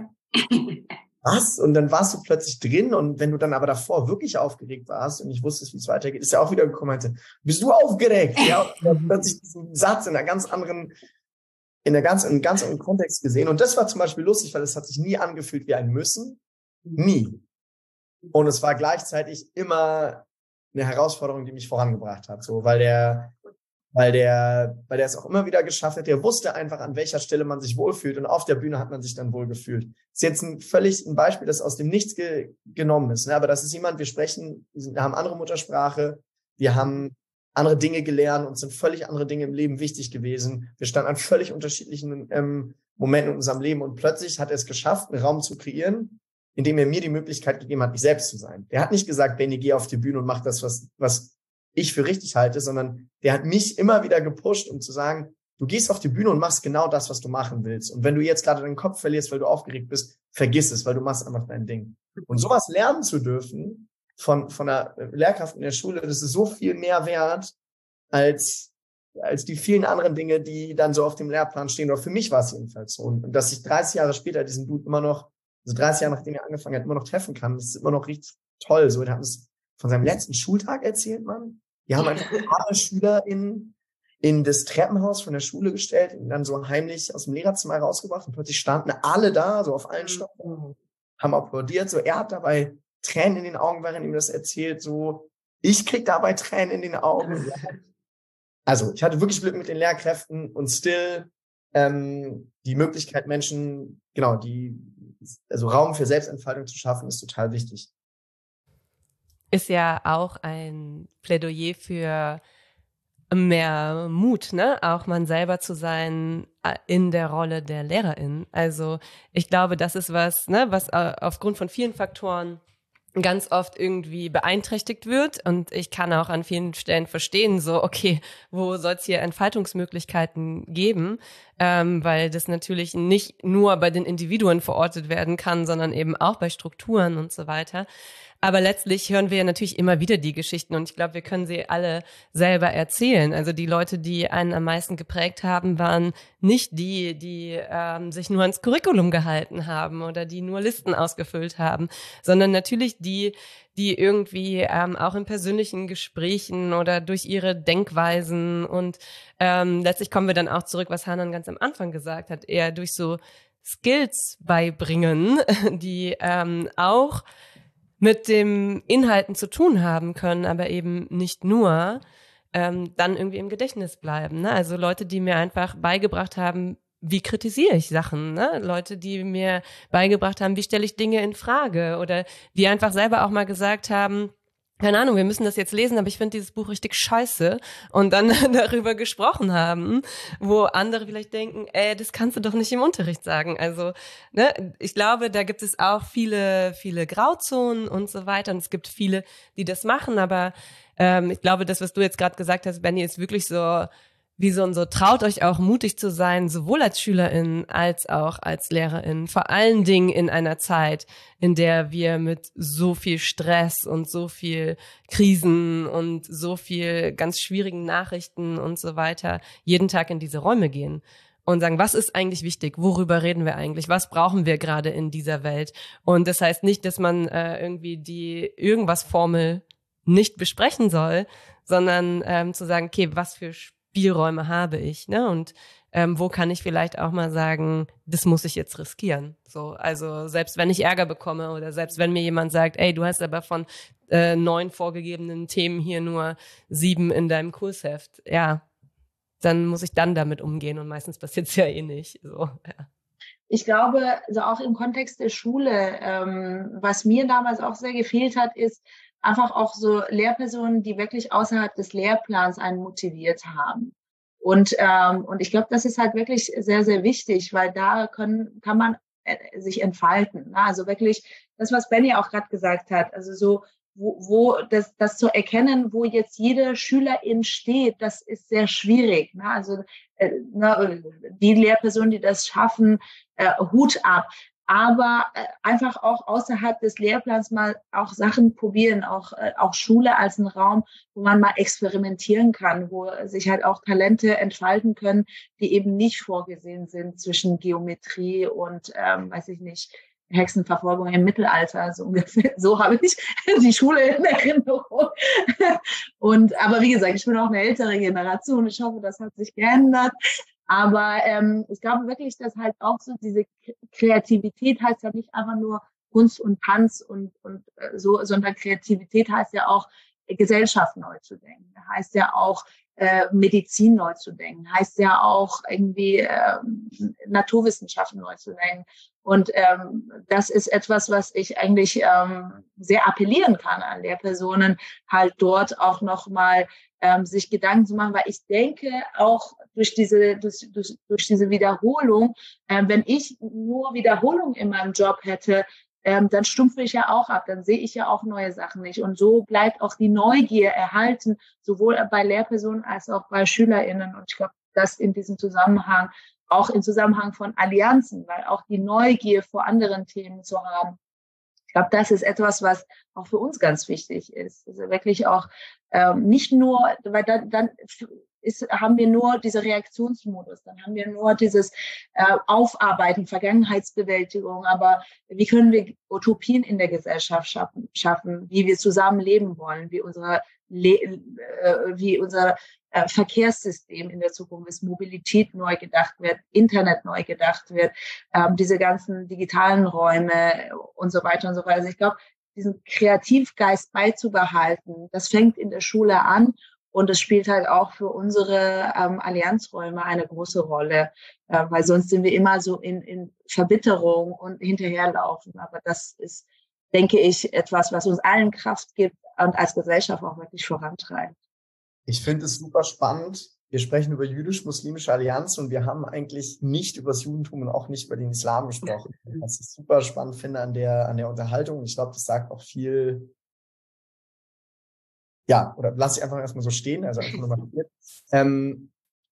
Was? Und dann warst du plötzlich drin und wenn du dann aber davor wirklich aufgeregt warst und ich wusste, wie es weitergeht, ist er auch wieder gekommen und meinte, bist du aufgeregt? Ja, und dann plötzlich diesen Satz in einer ganz anderen, in einer ganz, in einem ganz anderen Kontext gesehen. Und das war zum Beispiel lustig, weil es hat sich nie angefühlt wie ein Müssen. Nie. Und es war gleichzeitig immer eine Herausforderung, die mich vorangebracht hat, so, weil der, weil der, weil der es auch immer wieder geschafft hat. Der wusste einfach, an welcher Stelle man sich wohlfühlt und auf der Bühne hat man sich dann wohl gefühlt. Das ist jetzt ein völlig ein Beispiel, das aus dem Nichts ge, genommen ist, ne? Aber das ist jemand, wir sprechen, wir haben andere Muttersprache, wir haben andere Dinge gelernt und sind völlig andere Dinge im Leben wichtig gewesen. Wir standen an völlig unterschiedlichen ähm, Momenten in unserem Leben und plötzlich hat er es geschafft, einen Raum zu kreieren, indem er mir die Möglichkeit gegeben hat, mich selbst zu sein. Der hat nicht gesagt, Benni, geh auf die Bühne und mach das, was, was ich für richtig halte, sondern der hat mich immer wieder gepusht, um zu sagen, du gehst auf die Bühne und machst genau das, was du machen willst. Und wenn du jetzt gerade deinen Kopf verlierst, weil du aufgeregt bist, vergiss es, weil du machst einfach dein Ding. Und sowas lernen zu dürfen von, von einer Lehrkraft in der Schule, das ist so viel mehr wert als, als die vielen anderen Dinge, die dann so auf dem Lehrplan stehen. Oder für mich war es jedenfalls so. Und dass ich dreißig Jahre später diesen Dude immer noch, also dreißig Jahre nachdem er angefangen hat, immer noch treffen kann, das ist immer noch richtig toll. So, der hat uns von seinem letzten Schultag erzählt, Mann. Die haben einfach alle Schüler in, in das Treppenhaus von der Schule gestellt und dann so heimlich aus dem Lehrerzimmer rausgebracht und plötzlich standen alle da, so auf allen Stocken, haben applaudiert. So, er hat dabei Tränen in den Augen, während er ihm das erzählt. So, ich krieg dabei Tränen in den Augen. Also, ich hatte wirklich Glück mit den Lehrkräften und still ähm, die Möglichkeit, Menschen, genau, die, also Raum für Selbstentfaltung zu schaffen, ist total wichtig. Ist ja auch ein Plädoyer für mehr Mut, ne? Auch man selber zu sein in der Rolle der Lehrerin. Also ich glaube, das ist was, ne, was aufgrund von vielen Faktoren ganz oft irgendwie beeinträchtigt wird. Und ich kann auch an vielen Stellen verstehen, so, okay, wo soll es hier Entfaltungsmöglichkeiten geben? Ähm, weil das natürlich nicht nur bei den Individuen verortet werden kann, sondern eben auch bei Strukturen und so weiter. Aber letztlich hören wir ja natürlich immer wieder die Geschichten und ich glaube, wir können sie alle selber erzählen. Also die Leute, die einen am meisten geprägt haben, waren nicht die, die ähm, sich nur ans Curriculum gehalten haben oder die nur Listen ausgefüllt haben, sondern natürlich die, die irgendwie ähm, auch in persönlichen Gesprächen oder durch ihre Denkweisen und ähm, letztlich kommen wir dann auch zurück, was Hanan ganz am Anfang gesagt hat, eher durch so Skills beibringen, die ähm, auch mit dem Inhalten zu tun haben können, aber eben nicht nur, ähm, dann irgendwie im Gedächtnis bleiben. Ne? Also Leute, die mir einfach beigebracht haben, wie kritisiere ich Sachen, ne? Leute, die mir beigebracht haben, wie stelle ich Dinge in Frage oder die einfach selber auch mal gesagt haben, keine Ahnung, wir müssen das jetzt lesen, aber ich finde dieses Buch richtig scheiße und dann darüber gesprochen haben, wo andere vielleicht denken, ey, das kannst du doch nicht im Unterricht sagen. Also, ne, ich glaube, da gibt es auch viele, viele Grauzonen und so weiter und es gibt viele, die das machen, aber ähm, ich glaube, das, was du jetzt gerade gesagt hast, Benni, ist wirklich so wie so und so, traut euch auch mutig zu sein, sowohl als Schülerin als auch als Lehrerin. Vor allen Dingen in einer Zeit, in der wir mit so viel Stress und so viel Krisen und so viel ganz schwierigen Nachrichten und so weiter jeden Tag in diese Räume gehen und sagen, was ist eigentlich wichtig? Worüber reden wir eigentlich? Was brauchen wir gerade in dieser Welt? Und das heißt nicht, dass man äh, irgendwie die Irgendwas-Formel nicht besprechen soll, sondern ähm, zu sagen, okay, was für Spielräume habe ich, ne? Und ähm, wo kann ich vielleicht auch mal sagen, das muss ich jetzt riskieren. So, also selbst wenn ich Ärger bekomme oder selbst wenn mir jemand sagt, ey, du hast aber von äh, neun vorgegebenen Themen hier nur sieben in deinem Kursheft, ja, dann muss ich dann damit umgehen und meistens passiert es ja eh nicht. So, ja. Ich glaube, also auch im Kontext der Schule, ähm, was mir damals auch sehr gefehlt hat, ist einfach auch so Lehrpersonen, die wirklich außerhalb des Lehrplans einen motiviert haben. Und ähm, und ich glaube, das ist halt wirklich sehr, sehr wichtig, weil da können kann man äh, sich entfalten. Ne? Also wirklich das, was Benni auch gerade gesagt hat, also so wo, wo das, das zu erkennen, wo jetzt jede Schülerin steht, das ist sehr schwierig. Ne? Also äh, ne, die Lehrpersonen, die das schaffen, äh, Hut ab. Aber äh, einfach auch außerhalb des Lehrplans mal auch Sachen probieren, auch äh, auch Schule als ein Raum, wo man mal experimentieren kann, wo sich halt auch Talente entfalten können, die eben nicht vorgesehen sind zwischen Geometrie und, ähm, weiß ich nicht, Hexenverfolgung im Mittelalter. So ungefähr, so habe ich die Schule in Erinnerung. Und aber wie gesagt, ich bin auch eine ältere Generation. Ich hoffe, das hat sich geändert. Aber ähm, ich glaube wirklich, dass halt auch so diese Kreativität heißt ja nicht einfach nur Kunst und Tanz und und äh, so, sondern Kreativität heißt ja auch Gesellschaft neu zu denken, heißt ja auch äh, Medizin neu zu denken, heißt ja auch irgendwie äh, Naturwissenschaften neu zu denken. Und ähm, das ist etwas, was ich eigentlich ähm, sehr appellieren kann an Lehrpersonen, halt dort auch nochmal ähm, sich Gedanken zu machen, weil ich denke auch durch diese durch, durch, durch diese Wiederholung, äh, wenn ich nur Wiederholung in meinem Job hätte, ähm, dann stumpfe ich ja auch ab, dann sehe ich ja auch neue Sachen nicht. Und so bleibt auch die Neugier erhalten, sowohl bei Lehrpersonen als auch bei SchülerInnen. Und ich glaube, das in diesem Zusammenhang, auch im Zusammenhang von Allianzen, weil auch die Neugier vor anderen Themen zu haben, ich glaube, das ist etwas, was auch für uns ganz wichtig ist. Also wirklich auch ähm, nicht nur, weil dann, dann ist, haben wir nur diese Reaktionsmodus, dann haben wir nur dieses äh, Aufarbeiten, Vergangenheitsbewältigung, aber wie können wir Utopien in der Gesellschaft schaffen, schaffen wie wir zusammen leben wollen, wie unsere, Le äh, wie unser äh, Verkehrssystem in der Zukunft ist, Mobilität neu gedacht wird, Internet neu gedacht wird, ähm, diese ganzen digitalen Räume und so weiter und so weiter. Also ich glaube, diesen Kreativgeist beizubehalten, das fängt in der Schule an. Und es spielt halt auch für unsere ähm, Allianzräume eine große Rolle, äh, weil sonst sind wir immer so in, in Verbitterung und hinterherlaufen. Aber das ist, denke ich, etwas, was uns allen Kraft gibt und als Gesellschaft auch wirklich vorantreibt. Ich finde es super spannend. Wir sprechen über jüdisch-muslimische Allianz und wir haben eigentlich nicht über das Judentum und auch nicht über den Islam gesprochen. Was ich super spannend finde an der, an der Unterhaltung. Und ich glaube, das sagt auch viel. Ja, oder lass ich einfach erstmal so stehen, also einfach nur mal mit. Ähm,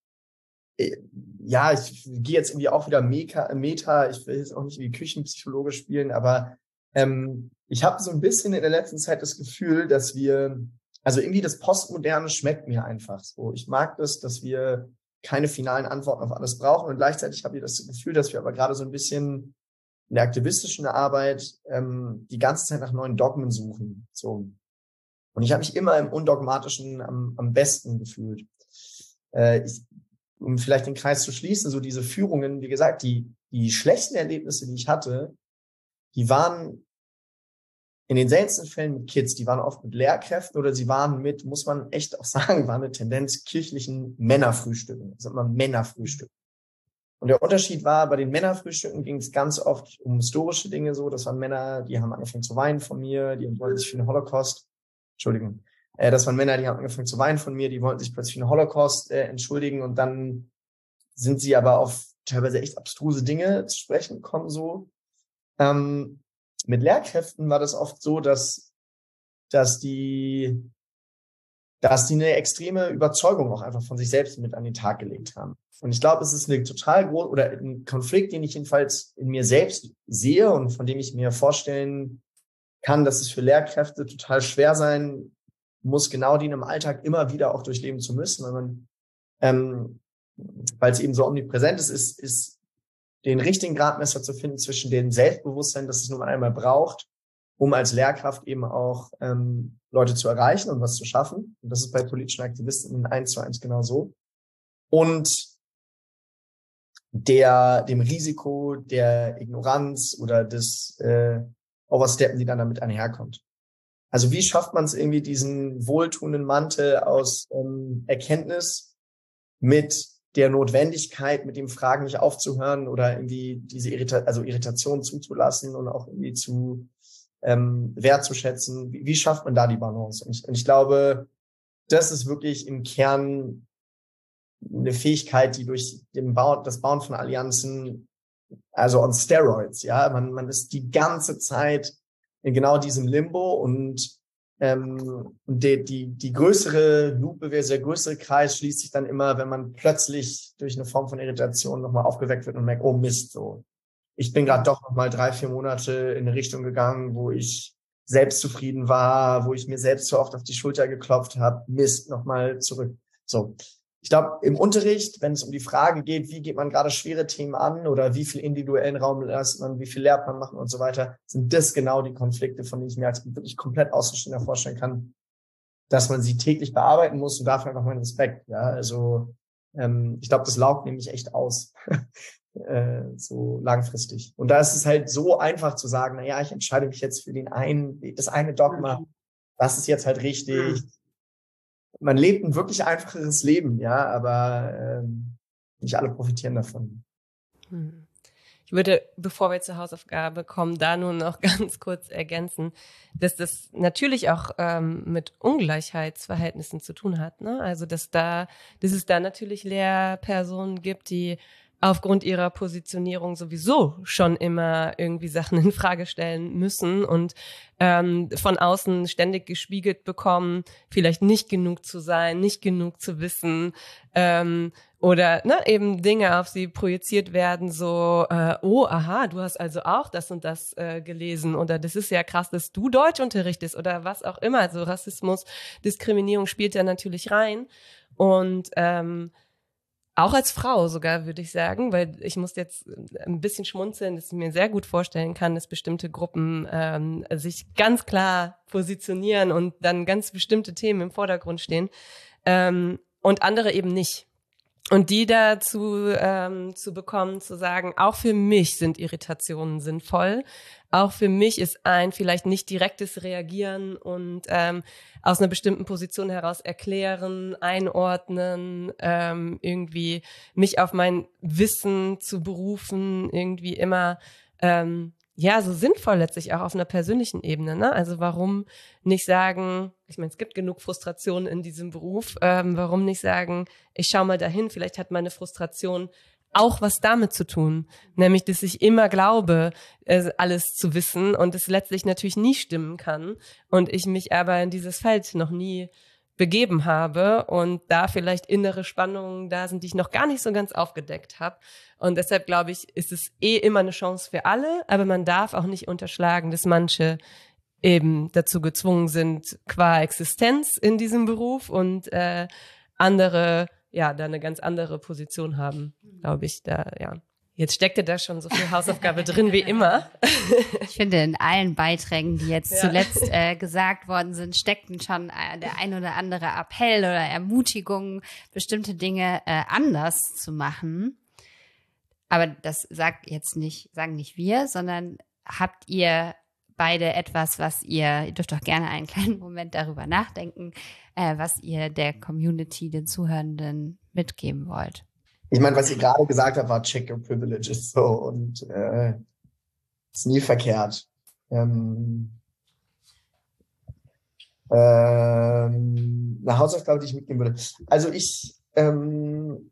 ja, ich gehe jetzt irgendwie auch wieder Meta, Meta, ich will jetzt auch nicht wie Küchenpsychologe spielen, aber ähm, ich habe so ein bisschen in der letzten Zeit das Gefühl, dass wir, also irgendwie das Postmoderne schmeckt mir einfach so. Ich mag das, dass wir keine finalen Antworten auf alles brauchen und gleichzeitig habe ich das Gefühl, dass wir aber gerade so ein bisschen in der aktivistischen Arbeit ähm, die ganze Zeit nach neuen Dogmen suchen, so. Und ich habe mich immer im Undogmatischen am, am besten gefühlt. Äh, ich, um vielleicht den Kreis zu schließen, so diese Führungen, wie gesagt, die, die schlechten Erlebnisse, die ich hatte, die waren in den seltensten Fällen mit Kids. Die waren oft mit Lehrkräften oder sie waren mit, muss man echt auch sagen, war eine Tendenz kirchlichen Männerfrühstücken. Also immer Männerfrühstück. Und der Unterschied war, bei den Männerfrühstücken ging es ganz oft um historische Dinge so. Das waren Männer, die haben angefangen zu weinen von mir, die wollten sich für den Holocaust, Entschuldigung, äh, das waren Männer, die haben angefangen zu weinen von mir, die wollten sich plötzlich für den Holocaust äh, entschuldigen und dann sind sie aber auf teilweise echt abstruse Dinge zu sprechen gekommen so. Ähm, mit Lehrkräften war das oft so, dass, dass die, dass die eine extreme Überzeugung auch einfach von sich selbst mit an den Tag gelegt haben. Und ich glaube, es ist eine total groß oder ein Konflikt, den ich jedenfalls in mir selbst sehe und von dem ich mir vorstellen kann, dass es für Lehrkräfte total schwer sein muss, genau die im Alltag immer wieder auch durchleben zu müssen, weil man, ähm, weil es eben so omnipräsent ist, ist, ist den richtigen Gradmesser zu finden zwischen dem Selbstbewusstsein, das es nun einmal braucht, um als Lehrkraft eben auch ähm, Leute zu erreichen und was zu schaffen. Und das ist bei politischen Aktivisten eins zu eins genau so. Und der dem Risiko der Ignoranz oder des äh, Oversteppen, die dann damit einherkommt. Also wie schafft man es irgendwie, diesen wohltuenden Mantel aus ähm, Erkenntnis mit der Notwendigkeit, mit dem Fragen nicht aufzuhören oder irgendwie diese Irrita- also Irritation zuzulassen und auch irgendwie zu ähm, wertzuschätzen. Wie, wie schafft man da die Balance? Und ich, und ich glaube, das ist wirklich im Kern eine Fähigkeit, die durch den Bau, das Bauen von Allianzen, also on steroids, ja, man, man ist die ganze Zeit in genau diesem Limbo und ähm, die, die, die größere Lupe, der größere Kreis schließt sich dann immer, wenn man plötzlich durch eine Form von Irritation nochmal aufgeweckt wird und merkt, oh Mist, so. Ich bin gerade doch nochmal drei, vier Monate in eine Richtung gegangen, wo ich selbstzufrieden war, wo ich mir selbst so oft auf die Schulter geklopft habe, Mist, nochmal zurück. So. Ich glaube, im Unterricht, wenn es um die Frage geht, wie geht man gerade schwere Themen an oder wie viel individuellen Raum lässt man, wie viel lernt man machen und so weiter, sind das genau die Konflikte, von denen ich mir als wirklich komplett Außenstehender vorstellen kann, dass man sie täglich bearbeiten muss und dafür einfach meinen Respekt. Ja, also ähm, ich glaube, das laugt nämlich echt aus, äh, so langfristig. Und da ist es halt so einfach zu sagen, na ja, ich entscheide mich jetzt für den einen, das eine Dogma, das ist jetzt halt richtig. Man lebt ein wirklich einfacheres Leben, ja, aber ähm, nicht alle profitieren davon. Ich würde, bevor wir zur Hausaufgabe kommen, da nur noch ganz kurz ergänzen, dass das natürlich auch ähm, mit Ungleichheitsverhältnissen zu tun hat, ne? Also dass da, dass es da natürlich Lehrpersonen gibt, die aufgrund ihrer Positionierung sowieso schon immer irgendwie Sachen in Frage stellen müssen und ähm, von außen ständig gespiegelt bekommen, vielleicht nicht genug zu sein, nicht genug zu wissen, ähm, oder ne, eben Dinge auf sie projiziert werden, so, äh, oh, aha, du hast also auch das und das äh, gelesen oder das ist ja krass, dass du Deutsch unterrichtest oder was auch immer. Also Rassismus, Diskriminierung spielt da natürlich rein und ähm, auch als Frau sogar, würde ich sagen, weil ich muss jetzt ein bisschen schmunzeln, dass ich mir sehr gut vorstellen kann, dass bestimmte Gruppen ähm, sich ganz klar positionieren und dann ganz bestimmte Themen im Vordergrund stehen ähm, und andere eben nicht. Und die dazu ähm, zu bekommen, zu sagen, auch für mich sind Irritationen sinnvoll, auch für mich ist ein vielleicht nicht direktes Reagieren und ähm, aus einer bestimmten Position heraus erklären, einordnen, ähm, irgendwie mich auf mein Wissen zu berufen, irgendwie immer ähm, ja so sinnvoll letztlich auch auf einer persönlichen Ebene, ne? Also warum nicht sagen, ich meine, es gibt genug Frustration in diesem Beruf, ähm, warum nicht sagen, ich schau mal dahin, vielleicht hat meine Frustration auch was damit zu tun, nämlich, dass ich immer glaube, äh, alles zu wissen und es letztlich natürlich nie stimmen kann und ich mich aber in dieses Feld noch nie begeben habe und da vielleicht innere Spannungen da sind, die ich noch gar nicht so ganz aufgedeckt habe. Und deshalb glaube ich, ist es eh immer eine Chance für alle, aber man darf auch nicht unterschlagen, dass manche eben dazu gezwungen sind, qua Existenz in diesem Beruf und äh, andere ja da eine ganz andere Position haben, glaube ich. Da ja. Jetzt steckte da schon so viel Hausaufgabe drin wie immer. Ich finde, in allen Beiträgen, die jetzt Ja. zuletzt äh, gesagt worden sind, steckten schon äh, der ein oder andere Appell oder Ermutigung, bestimmte Dinge äh, anders zu machen. Aber das sagt jetzt nicht, sagen nicht wir, sondern habt ihr beide etwas, was ihr, ihr dürft auch gerne einen kleinen Moment darüber nachdenken, äh, was ihr der Community, den Zuhörenden mitgeben wollt? Ich meine, was ihr gerade gesagt habt, war check your privileges so und äh, ist nie verkehrt. Ähm, ähm, eine Hausaufgabe, die ich mitgeben würde. Also ich ähm,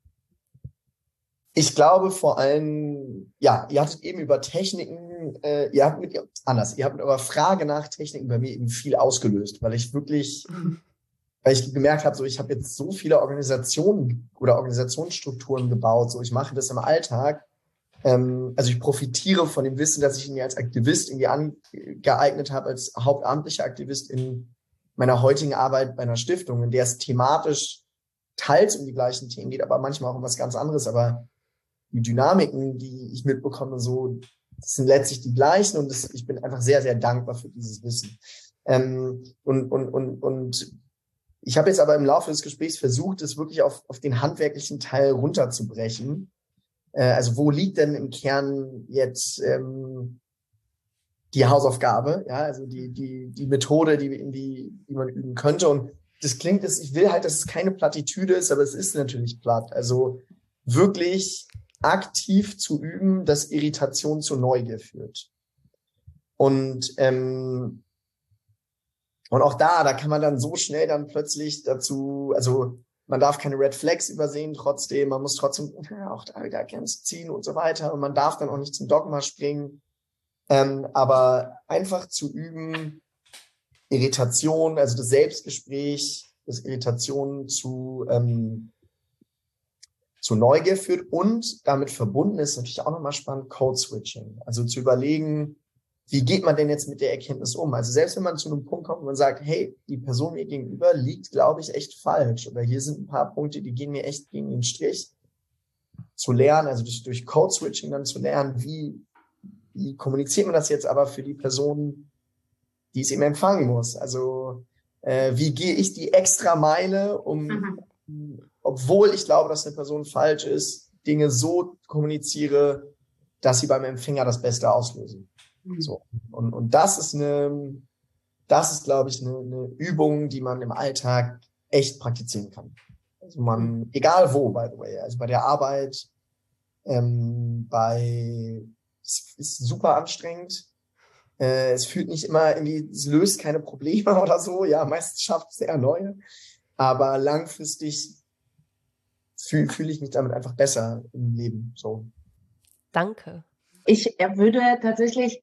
Ich glaube vor allem, ja, ihr hattet eben über Techniken, äh, ihr habt mit, anders, ihr habt mit eurer Frage nach Techniken bei mir eben viel ausgelöst, weil ich wirklich, weil ich gemerkt habe, so ich habe jetzt so viele Organisationen oder Organisationsstrukturen gebaut, so ich mache das im Alltag, ähm, also ich profitiere von dem Wissen, dass ich mir als Aktivist irgendwie angeeignet habe, als hauptamtlicher Aktivist in meiner heutigen Arbeit bei einer Stiftung, in der es thematisch teils um die gleichen Themen geht, aber manchmal auch um was ganz anderes, aber die Dynamiken, die ich mitbekomme, so, das sind letztlich die gleichen und das, ich bin einfach sehr, sehr dankbar für dieses Wissen. Ähm, und, und, und, und ich habe jetzt aber im Laufe des Gesprächs versucht, es wirklich auf, auf den handwerklichen Teil runterzubrechen. Äh, also wo liegt denn im Kern jetzt ähm, die Hausaufgabe, ja, also die, die, die Methode, die, die, die man üben könnte. Und das klingt, ich will halt, dass es keine Plattitüde ist, aber es ist natürlich platt. Also wirklich aktiv zu üben, dass Irritation zu Neugier führt. Und ähm, und auch da, da kann man dann so schnell dann plötzlich dazu, also man darf keine Red Flags übersehen trotzdem, man muss trotzdem ja, auch da wieder Grenzen ziehen und so weiter und man darf dann auch nicht zum Dogma springen. Ähm, aber einfach zu üben, Irritation, also das Selbstgespräch, das Irritation zu ähm, zu Neugier führt und damit verbunden ist natürlich auch nochmal spannend Code-Switching. Also zu überlegen, wie geht man denn jetzt mit der Erkenntnis um? Also selbst wenn man zu einem Punkt kommt, wo man sagt, hey, die Person mir gegenüber liegt, glaube ich, echt falsch. Oder hier sind ein paar Punkte, die gehen mir echt gegen den Strich. Zu lernen, also durch, durch Code-Switching dann zu lernen, wie, wie kommuniziert man das jetzt aber für die Person, die es eben empfangen muss? Also äh, wie gehe ich die extra Meile, um... Mhm. obwohl ich glaube, dass eine Person falsch ist, Dinge so kommuniziere, dass sie beim Empfänger das Beste auslösen. Mhm. So. Und, und das ist eine, das ist, glaube ich, eine, eine Übung, die man im Alltag echt praktizieren kann. Also man, egal wo, by the way, also bei der Arbeit, ähm, bei, es ist super anstrengend. Äh, es fühlt nicht immer irgendwie, es löst keine Probleme oder so. Ja, meistens schafft es eher neue. Aber langfristig fühle fühl ich mich damit einfach besser im Leben. So. Danke. Ich würde tatsächlich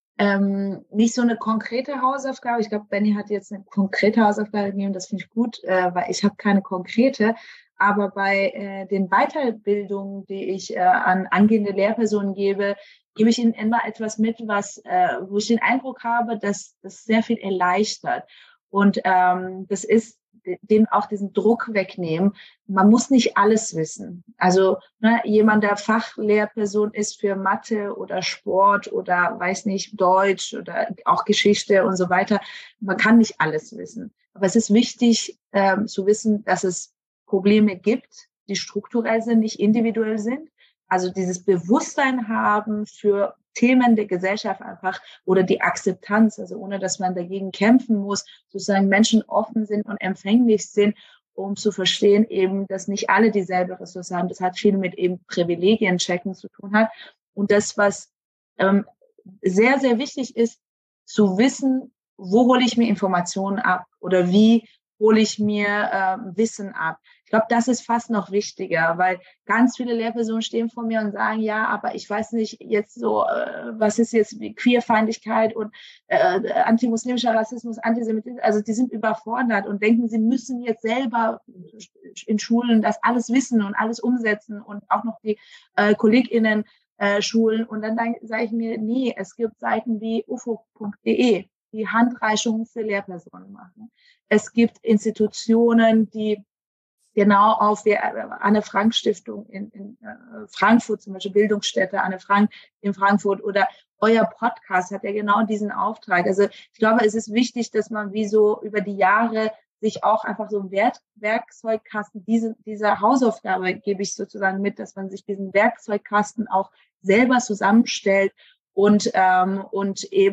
ähm, nicht so eine konkrete Hausaufgabe. Ich glaube, Benny hat jetzt eine konkrete Hausaufgabe gegeben. Das finde ich gut, äh, weil ich habe keine konkrete. Aber bei äh, den Weiterbildungen, die ich äh, an angehende Lehrpersonen gebe, gebe ich ihnen immer etwas mit, was, äh, wo ich den Eindruck habe, dass das sehr viel erleichtert. Und ähm, das ist dem auch diesen Druck wegnehmen. Man muss nicht alles wissen. Also ne, jemand, der Fachlehrperson ist für Mathe oder Sport oder weiß nicht, Deutsch oder auch Geschichte und so weiter, man kann nicht alles wissen. Aber es ist wichtig ähm, zu wissen, dass es Probleme gibt, die strukturell sind, nicht individuell sind. Also dieses Bewusstsein haben für Themen der Gesellschaft einfach oder die Akzeptanz, also ohne dass man dagegen kämpfen muss, sozusagen Menschen offen sind und empfänglich sind, um zu verstehen eben, dass nicht alle dieselbe Ressource haben. Das hat viel mit eben Privilegien checken zu tun hat. Und das, was ähm, sehr, sehr wichtig ist, zu wissen, wo hole ich mir Informationen ab oder wie hole ich mir äh, Wissen ab. Ich glaube, das ist fast noch wichtiger, weil ganz viele Lehrpersonen stehen vor mir und sagen, ja, aber ich weiß nicht jetzt so, äh, was ist jetzt wie Queerfeindlichkeit und äh, antimuslimischer Rassismus, Antisemitismus, also die sind überfordert und denken, sie müssen jetzt selber in Schulen das alles wissen und alles umsetzen und auch noch die äh, KollegInnen äh, schulen. Und dann sage ich mir, nee, es gibt Seiten wie u f o punkt d e, die Handreichungen für Lehrpersonen machen. Es gibt Institutionen, die genau auf der Anne-Frank-Stiftung in, in äh, Frankfurt, zum Beispiel Bildungsstätte Anne Frank in Frankfurt oder euer Podcast hat ja genau diesen Auftrag. Also ich glaube, es ist wichtig, dass man wie so über die Jahre sich auch einfach so ein Werk, Werkzeugkasten, diese, diese Hausaufgabe gebe ich sozusagen mit, dass man sich diesen Werkzeugkasten auch selber zusammenstellt und, ähm, und eben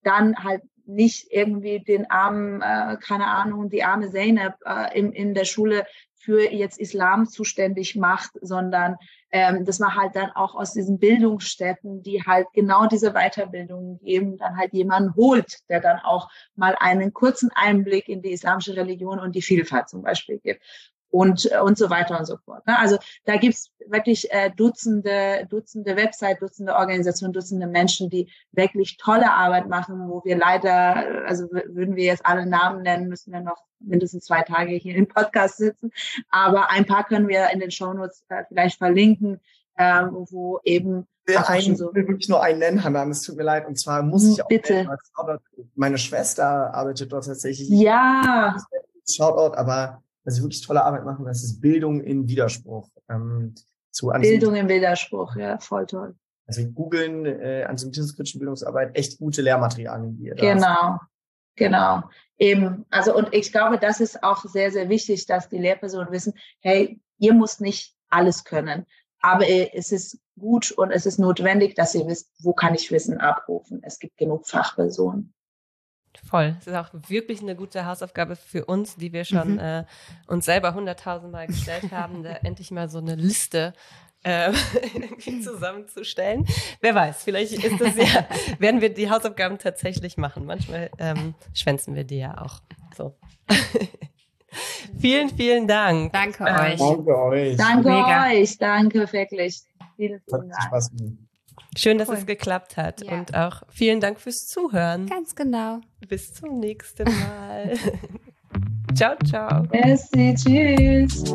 dann halt nicht irgendwie den armen, äh, keine Ahnung, die arme Zeynep äh, in, in der Schule für jetzt Islam zuständig macht, sondern ähm, dass man halt dann auch aus diesen Bildungsstätten, die halt genau diese Weiterbildungen geben, dann halt jemanden holt, der dann auch mal einen kurzen Einblick in die islamische Religion und die Vielfalt zum Beispiel gibt. Und, und so weiter und so fort. Also da gibt's wirklich äh, Dutzende, Dutzende Website, Dutzende Organisationen, Dutzende Menschen, die wirklich tolle Arbeit machen, wo wir leider, also würden wir jetzt alle Namen nennen, müssen wir noch mindestens zwei Tage hier im Podcast sitzen. Aber ein paar können wir in den Shownotes äh, vielleicht verlinken, äh, wo eben Ich will, so will wirklich nur einen nennen, Hanan, es tut mir leid. Und zwar muss ich auch Bitte. nennen, meine Schwester arbeitet dort tatsächlich. Ja. Shoutout, aber dass sie wirklich tolle Arbeit machen, das ist Bildung in Widerspruch. Ähm, zu Bildung im Widerspruch, ja, voll toll. Also googeln, äh, antisemitismuskritische Bildungsarbeit, echt gute Lehrmaterialien, die ihr da Genau, genau. Eben, also und ich glaube, das ist auch sehr, sehr wichtig, dass die Lehrpersonen wissen, hey, ihr müsst nicht alles können, aber es ist gut und es ist notwendig, dass ihr wisst, wo kann ich Wissen abrufen. Es gibt genug Fachpersonen. Voll. Das ist auch wirklich eine gute Hausaufgabe für uns, die wir schon mhm. äh, uns selber hunderttausend Mal gestellt haben, da endlich mal so eine Liste äh, irgendwie zusammenzustellen. Wer weiß, vielleicht ist das ja, werden wir die Hausaufgaben tatsächlich machen. Manchmal ähm, schwänzen wir die ja auch. So. Vielen, vielen Dank. Danke ähm, euch. Danke euch. Danke Mega. euch. Danke wirklich. Vielen, vielen Dank. Spaß gemacht. Schön, dass cool. es geklappt hat. Ja. Und auch vielen Dank fürs Zuhören. Ganz genau. Bis zum nächsten Mal. Ciao, ciao. Merci, tschüss.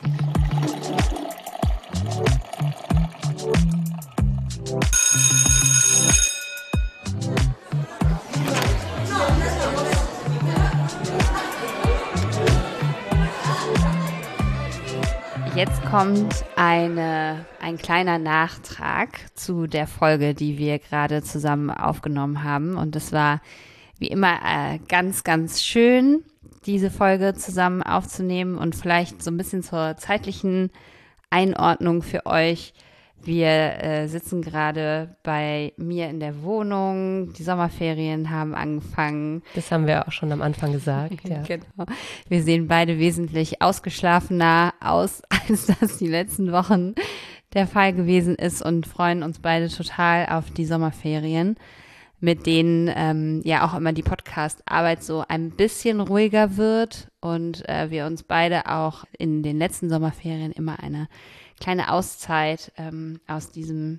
Jetzt kommt eine, ein kleiner Nachtrag zu der Folge, die wir gerade zusammen aufgenommen haben. Und es war wie immer äh, ganz, ganz schön, diese Folge zusammen aufzunehmen und vielleicht so ein bisschen zur zeitlichen Einordnung für euch. Wir äh, sitzen gerade bei mir in der Wohnung. Die Sommerferien haben angefangen. Das haben wir auch schon am Anfang gesagt. Ja. Genau. Wir sehen beide wesentlich ausgeschlafener aus, als das die letzten Wochen der Fall gewesen ist und freuen uns beide total auf die Sommerferien, mit denen ähm, ja auch immer die Podcast-Arbeit so ein bisschen ruhiger wird und äh, wir uns beide auch in den letzten Sommerferien immer eine kleine Auszeit ähm, aus diesem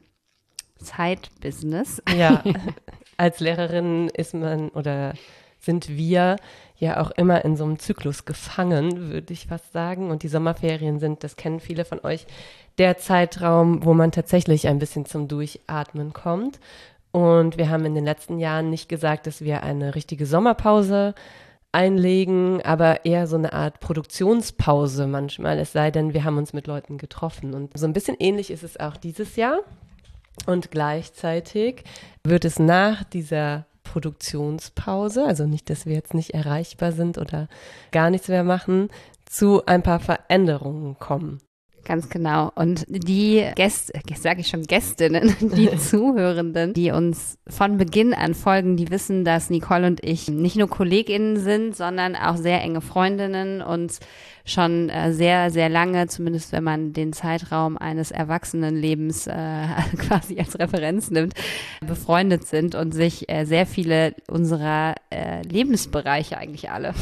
Side-Business. Ja, als Lehrerin ist man oder sind wir ja auch immer in so einem Zyklus gefangen, würde ich fast sagen. Und die Sommerferien sind, das kennen viele von euch, der Zeitraum, wo man tatsächlich ein bisschen zum Durchatmen kommt. Und wir haben in den letzten Jahren nicht gesagt, dass wir eine richtige Sommerpause einlegen, aber eher so eine Art Produktionspause manchmal, es sei denn, wir haben uns mit Leuten getroffen. Und so ein bisschen ähnlich ist es auch dieses Jahr. Und gleichzeitig wird es nach dieser Produktionspause, also nicht, dass wir jetzt nicht erreichbar sind oder gar nichts mehr machen, zu ein paar Veränderungen kommen. Ganz genau. Und die Gäste, sage ich schon Gästinnen, die Zuhörenden, die uns von Beginn an folgen, die wissen, dass Nicole und ich nicht nur KollegInnen sind, sondern auch sehr enge Freundinnen und schon äh, sehr, sehr lange, zumindest wenn man den Zeitraum eines Erwachsenenlebens äh, quasi als Referenz nimmt, befreundet sind und sich äh, sehr viele unserer äh, Lebensbereiche, eigentlich alle,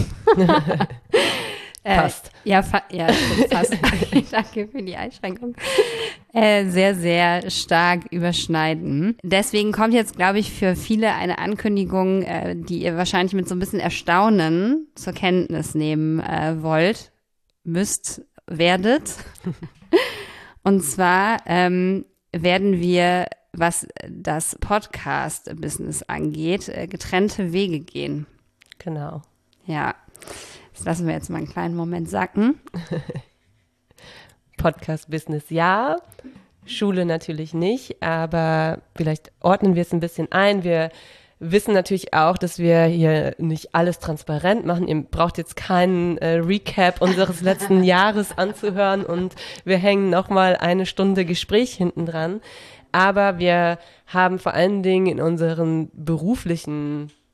Passt. Äh, ja, fa- ja, passt. Danke für die Einschränkung. Äh, sehr, sehr stark überschneiden. Deswegen kommt jetzt, glaube ich, für viele eine Ankündigung, äh, die ihr wahrscheinlich mit so ein bisschen Erstaunen zur Kenntnis nehmen äh, wollt, müsst, werdet. Und zwar ähm, werden wir, was das Podcast-Business angeht, äh, getrennte Wege gehen. Genau. Ja. Das lassen wir jetzt mal einen kleinen Moment sacken. Podcast-Business ja, Schule natürlich nicht, aber vielleicht ordnen wir es ein bisschen ein. Wir wissen natürlich auch, dass wir hier nicht alles transparent machen. Ihr braucht jetzt keinen äh, Recap unseres letzten Jahres anzuhören und wir hängen nochmal eine Stunde Gespräch hinten dran. Aber wir haben vor allen Dingen in unseren beruflichen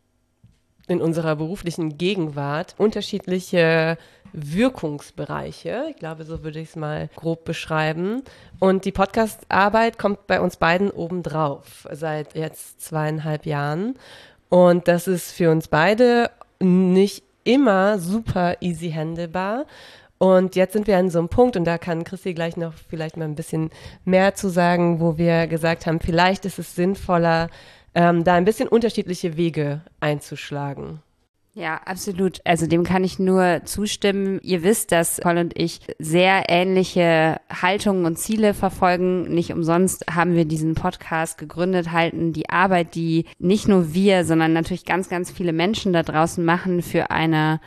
in unserer beruflichen Gegenwart unterschiedliche Wirkungsbereiche. Ich glaube, so würde ich es mal grob beschreiben. Und die Podcast-Arbeit kommt bei uns beiden obendrauf seit jetzt zweieinhalb Jahren. Und das ist für uns beide nicht immer super easy handelbar. Und jetzt sind wir an so einem Punkt, und da kann Chrissy gleich noch vielleicht mal ein bisschen mehr zu sagen, wo wir gesagt haben, vielleicht ist es sinnvoller, ähm, da ein bisschen unterschiedliche Wege einzuschlagen. Ja, absolut. Also dem kann ich nur zustimmen. Ihr wisst, dass Nicole und ich sehr ähnliche Haltungen und Ziele verfolgen. Nicht umsonst haben wir diesen Podcast gegründet, halten die Arbeit, die nicht nur wir, sondern natürlich ganz, ganz viele Menschen da draußen machen, für eine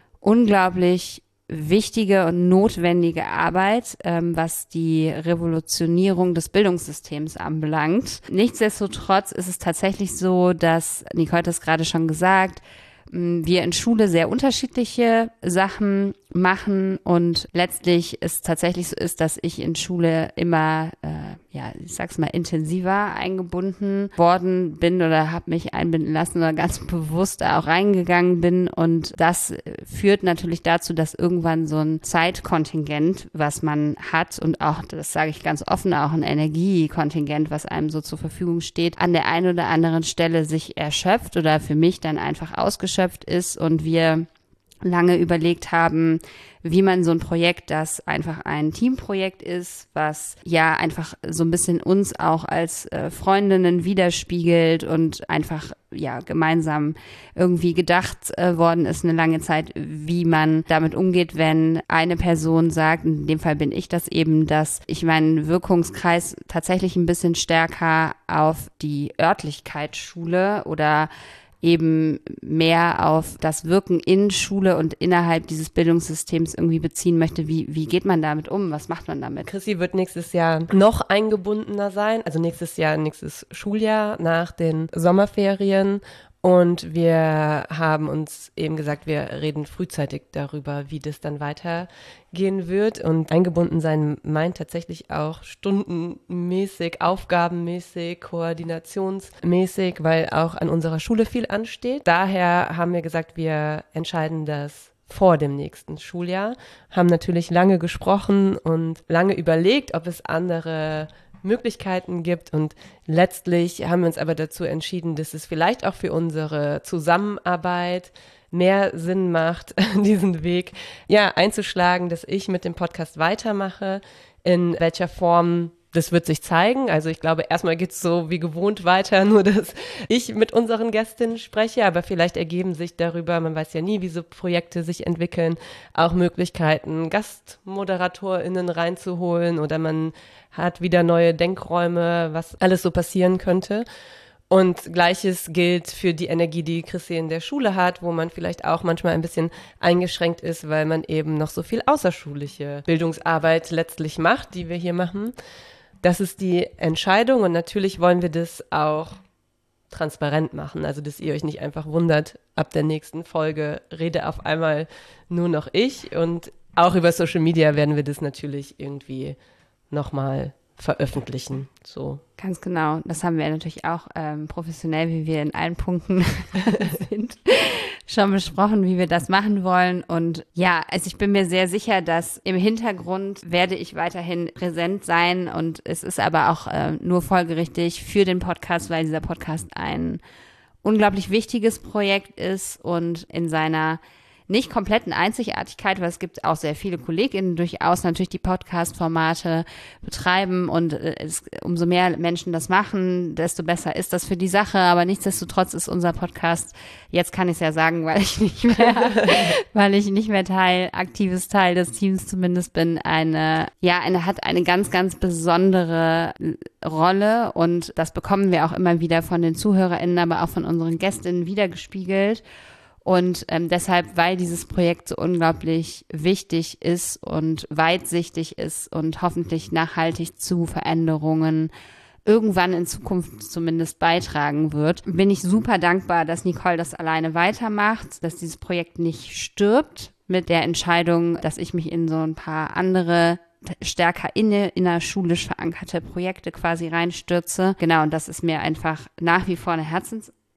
unglaublich wichtige und notwendige Arbeit, ähm, was die Revolutionierung des Bildungssystems anbelangt. Nichtsdestotrotz ist es tatsächlich so, dass, Nicole hat es gerade schon gesagt, wir in Schule sehr unterschiedliche Sachen machen und letztlich es tatsächlich so ist, dass ich in Schule immer, äh, ja, ich sag's mal, intensiver eingebunden worden bin oder habe mich einbinden lassen oder ganz bewusst da auch reingegangen bin, und das führt natürlich dazu, dass irgendwann so ein Zeitkontingent, was man hat, und auch, das sage ich ganz offen, auch ein Energiekontingent, was einem so zur Verfügung steht, an der einen oder anderen Stelle sich erschöpft oder für mich dann einfach ausgeschöpft ist, und wir lange überlegt haben, wie man so ein Projekt, das einfach ein Teamprojekt ist, was ja einfach so ein bisschen uns auch als äh, Freundinnen widerspiegelt und einfach ja gemeinsam irgendwie gedacht äh, worden ist eine lange Zeit, wie man damit umgeht, wenn eine Person sagt, in dem Fall bin ich das eben, dass ich meinen Wirkungskreis tatsächlich ein bisschen stärker auf die Örtlichkeit schule oder eben mehr auf das Wirken in Schule und innerhalb dieses Bildungssystems irgendwie beziehen möchte. Wie, wie geht man damit um? Was macht man damit? Chrissy wird nächstes Jahr noch eingebundener sein, also nächstes Jahr, nächstes Schuljahr nach den Sommerferien. Und wir haben uns eben gesagt, wir reden frühzeitig darüber, wie das dann weitergehen wird. Und eingebunden sein meint tatsächlich auch stundenmäßig, aufgabenmäßig, koordinationsmäßig, weil auch an unserer Schule viel ansteht. Daher haben wir gesagt, wir entscheiden das vor dem nächsten Schuljahr, haben natürlich lange gesprochen und lange überlegt, ob es andere Möglichkeiten gibt, und letztlich haben wir uns aber dazu entschieden, dass es vielleicht auch für unsere Zusammenarbeit mehr Sinn macht, diesen Weg ja einzuschlagen, dass ich mit dem Podcast weitermache. In welcher Form, das wird sich zeigen. Also ich glaube, erstmal geht es so wie gewohnt weiter, nur dass ich mit unseren Gästinnen spreche, aber vielleicht ergeben sich darüber, man weiß ja nie, wie so Projekte sich entwickeln, auch Möglichkeiten, GastmoderatorInnen reinzuholen, oder man hat wieder neue Denkräume, was alles so passieren könnte. Und Gleiches gilt für die Energie, die Chrissy in der Schule hat, wo man vielleicht auch manchmal ein bisschen eingeschränkt ist, weil man eben noch so viel außerschulische Bildungsarbeit letztlich macht, die wir hier machen. Das ist die Entscheidung, und natürlich wollen wir das auch transparent machen, also dass ihr euch nicht einfach wundert, ab der nächsten Folge rede auf einmal nur noch ich, und auch über Social Media werden wir das natürlich irgendwie nochmal veröffentlichen. So. Ganz genau. Das haben wir natürlich auch ähm, professionell, wie wir in allen Punkten sind, schon besprochen, wie wir das machen wollen. Und ja, also ich bin mir sehr sicher, dass im Hintergrund werde ich weiterhin präsent sein, und es ist aber auch äh, nur folgerichtig für den Podcast, weil dieser Podcast ein unglaublich wichtiges Projekt ist und in seiner nicht kompletten Einzigartigkeit, weil es gibt auch sehr viele KollegInnen durchaus natürlich, die Podcast-Formate betreiben, und es, umso mehr Menschen das machen, desto besser ist das für die Sache, aber nichtsdestotrotz ist unser Podcast, jetzt kann ich es ja sagen, weil ich nicht mehr, weil ich nicht mehr Teil, aktives Teil des Teams zumindest bin, eine, ja, eine, hat eine ganz, ganz besondere Rolle, und das bekommen wir auch immer wieder von den ZuhörerInnen, aber auch von unseren GästInnen wiedergespiegelt. Und ähm, deshalb, weil dieses Projekt so unglaublich wichtig ist und weitsichtig ist und hoffentlich nachhaltig zu Veränderungen irgendwann in Zukunft zumindest beitragen wird, bin ich super dankbar, dass Nicole das alleine weitermacht, dass dieses Projekt nicht stirbt mit der Entscheidung, dass ich mich in so ein paar andere stärker inne, innerschulisch verankerte Projekte quasi reinstürze. Genau, und das ist mir einfach nach wie vor eine Herzensangelegenheit.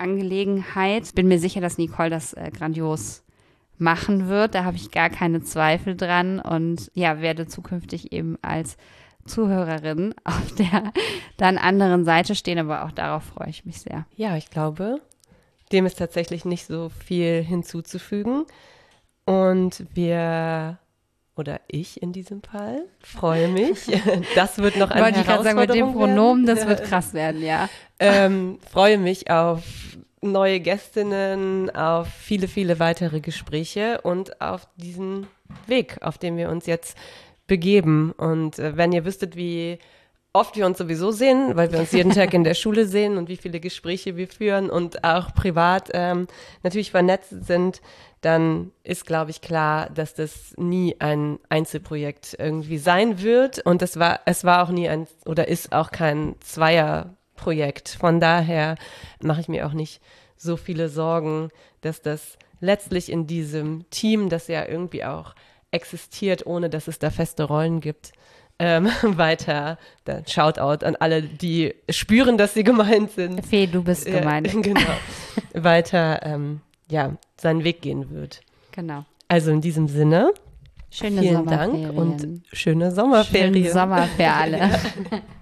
Herzensangelegenheit. Bin mir sicher, dass Nicole das äh, grandios machen wird. Da habe ich gar keine Zweifel dran und ja, werde zukünftig eben als Zuhörerin auf der dann anderen Seite stehen, aber auch darauf freue ich mich sehr. Ja, ich glaube, dem ist tatsächlich nicht so viel hinzuzufügen und wir oder ich in diesem Fall freue mich. Das wird noch eine Wollte ich gerade sagen, mit dem Pronomen, das wird krass werden, ja. Ähm, freue mich auf neue Gästinnen, auf viele, viele weitere Gespräche und auf diesen Weg, auf dem wir uns jetzt begeben. Und äh, wenn ihr wüsstet, wie oft wir uns sowieso sehen, weil wir uns jeden Tag in der Schule sehen und wie viele Gespräche wir führen und auch privat ähm, natürlich vernetzt sind, dann ist, glaube ich, klar, dass das nie ein Einzelprojekt irgendwie sein wird. Und es war, es war auch nie ein oder ist auch kein Zweierprojekt. Von daher mache ich mir auch nicht so viele Sorgen, dass das letztlich in diesem Team, das ja irgendwie auch existiert, ohne dass es da feste Rollen gibt, ähm, weiter, dann Shoutout an alle, die spüren, dass sie gemeint sind. Fee, du bist ja, gemeint. Genau. Weiter, ähm, ja, seinen Weg gehen wird. Genau. Also in diesem Sinne, schöne vielen Sommerferien. Dank und schöne Sommerferien. Schönen Sommer für alle. Ja.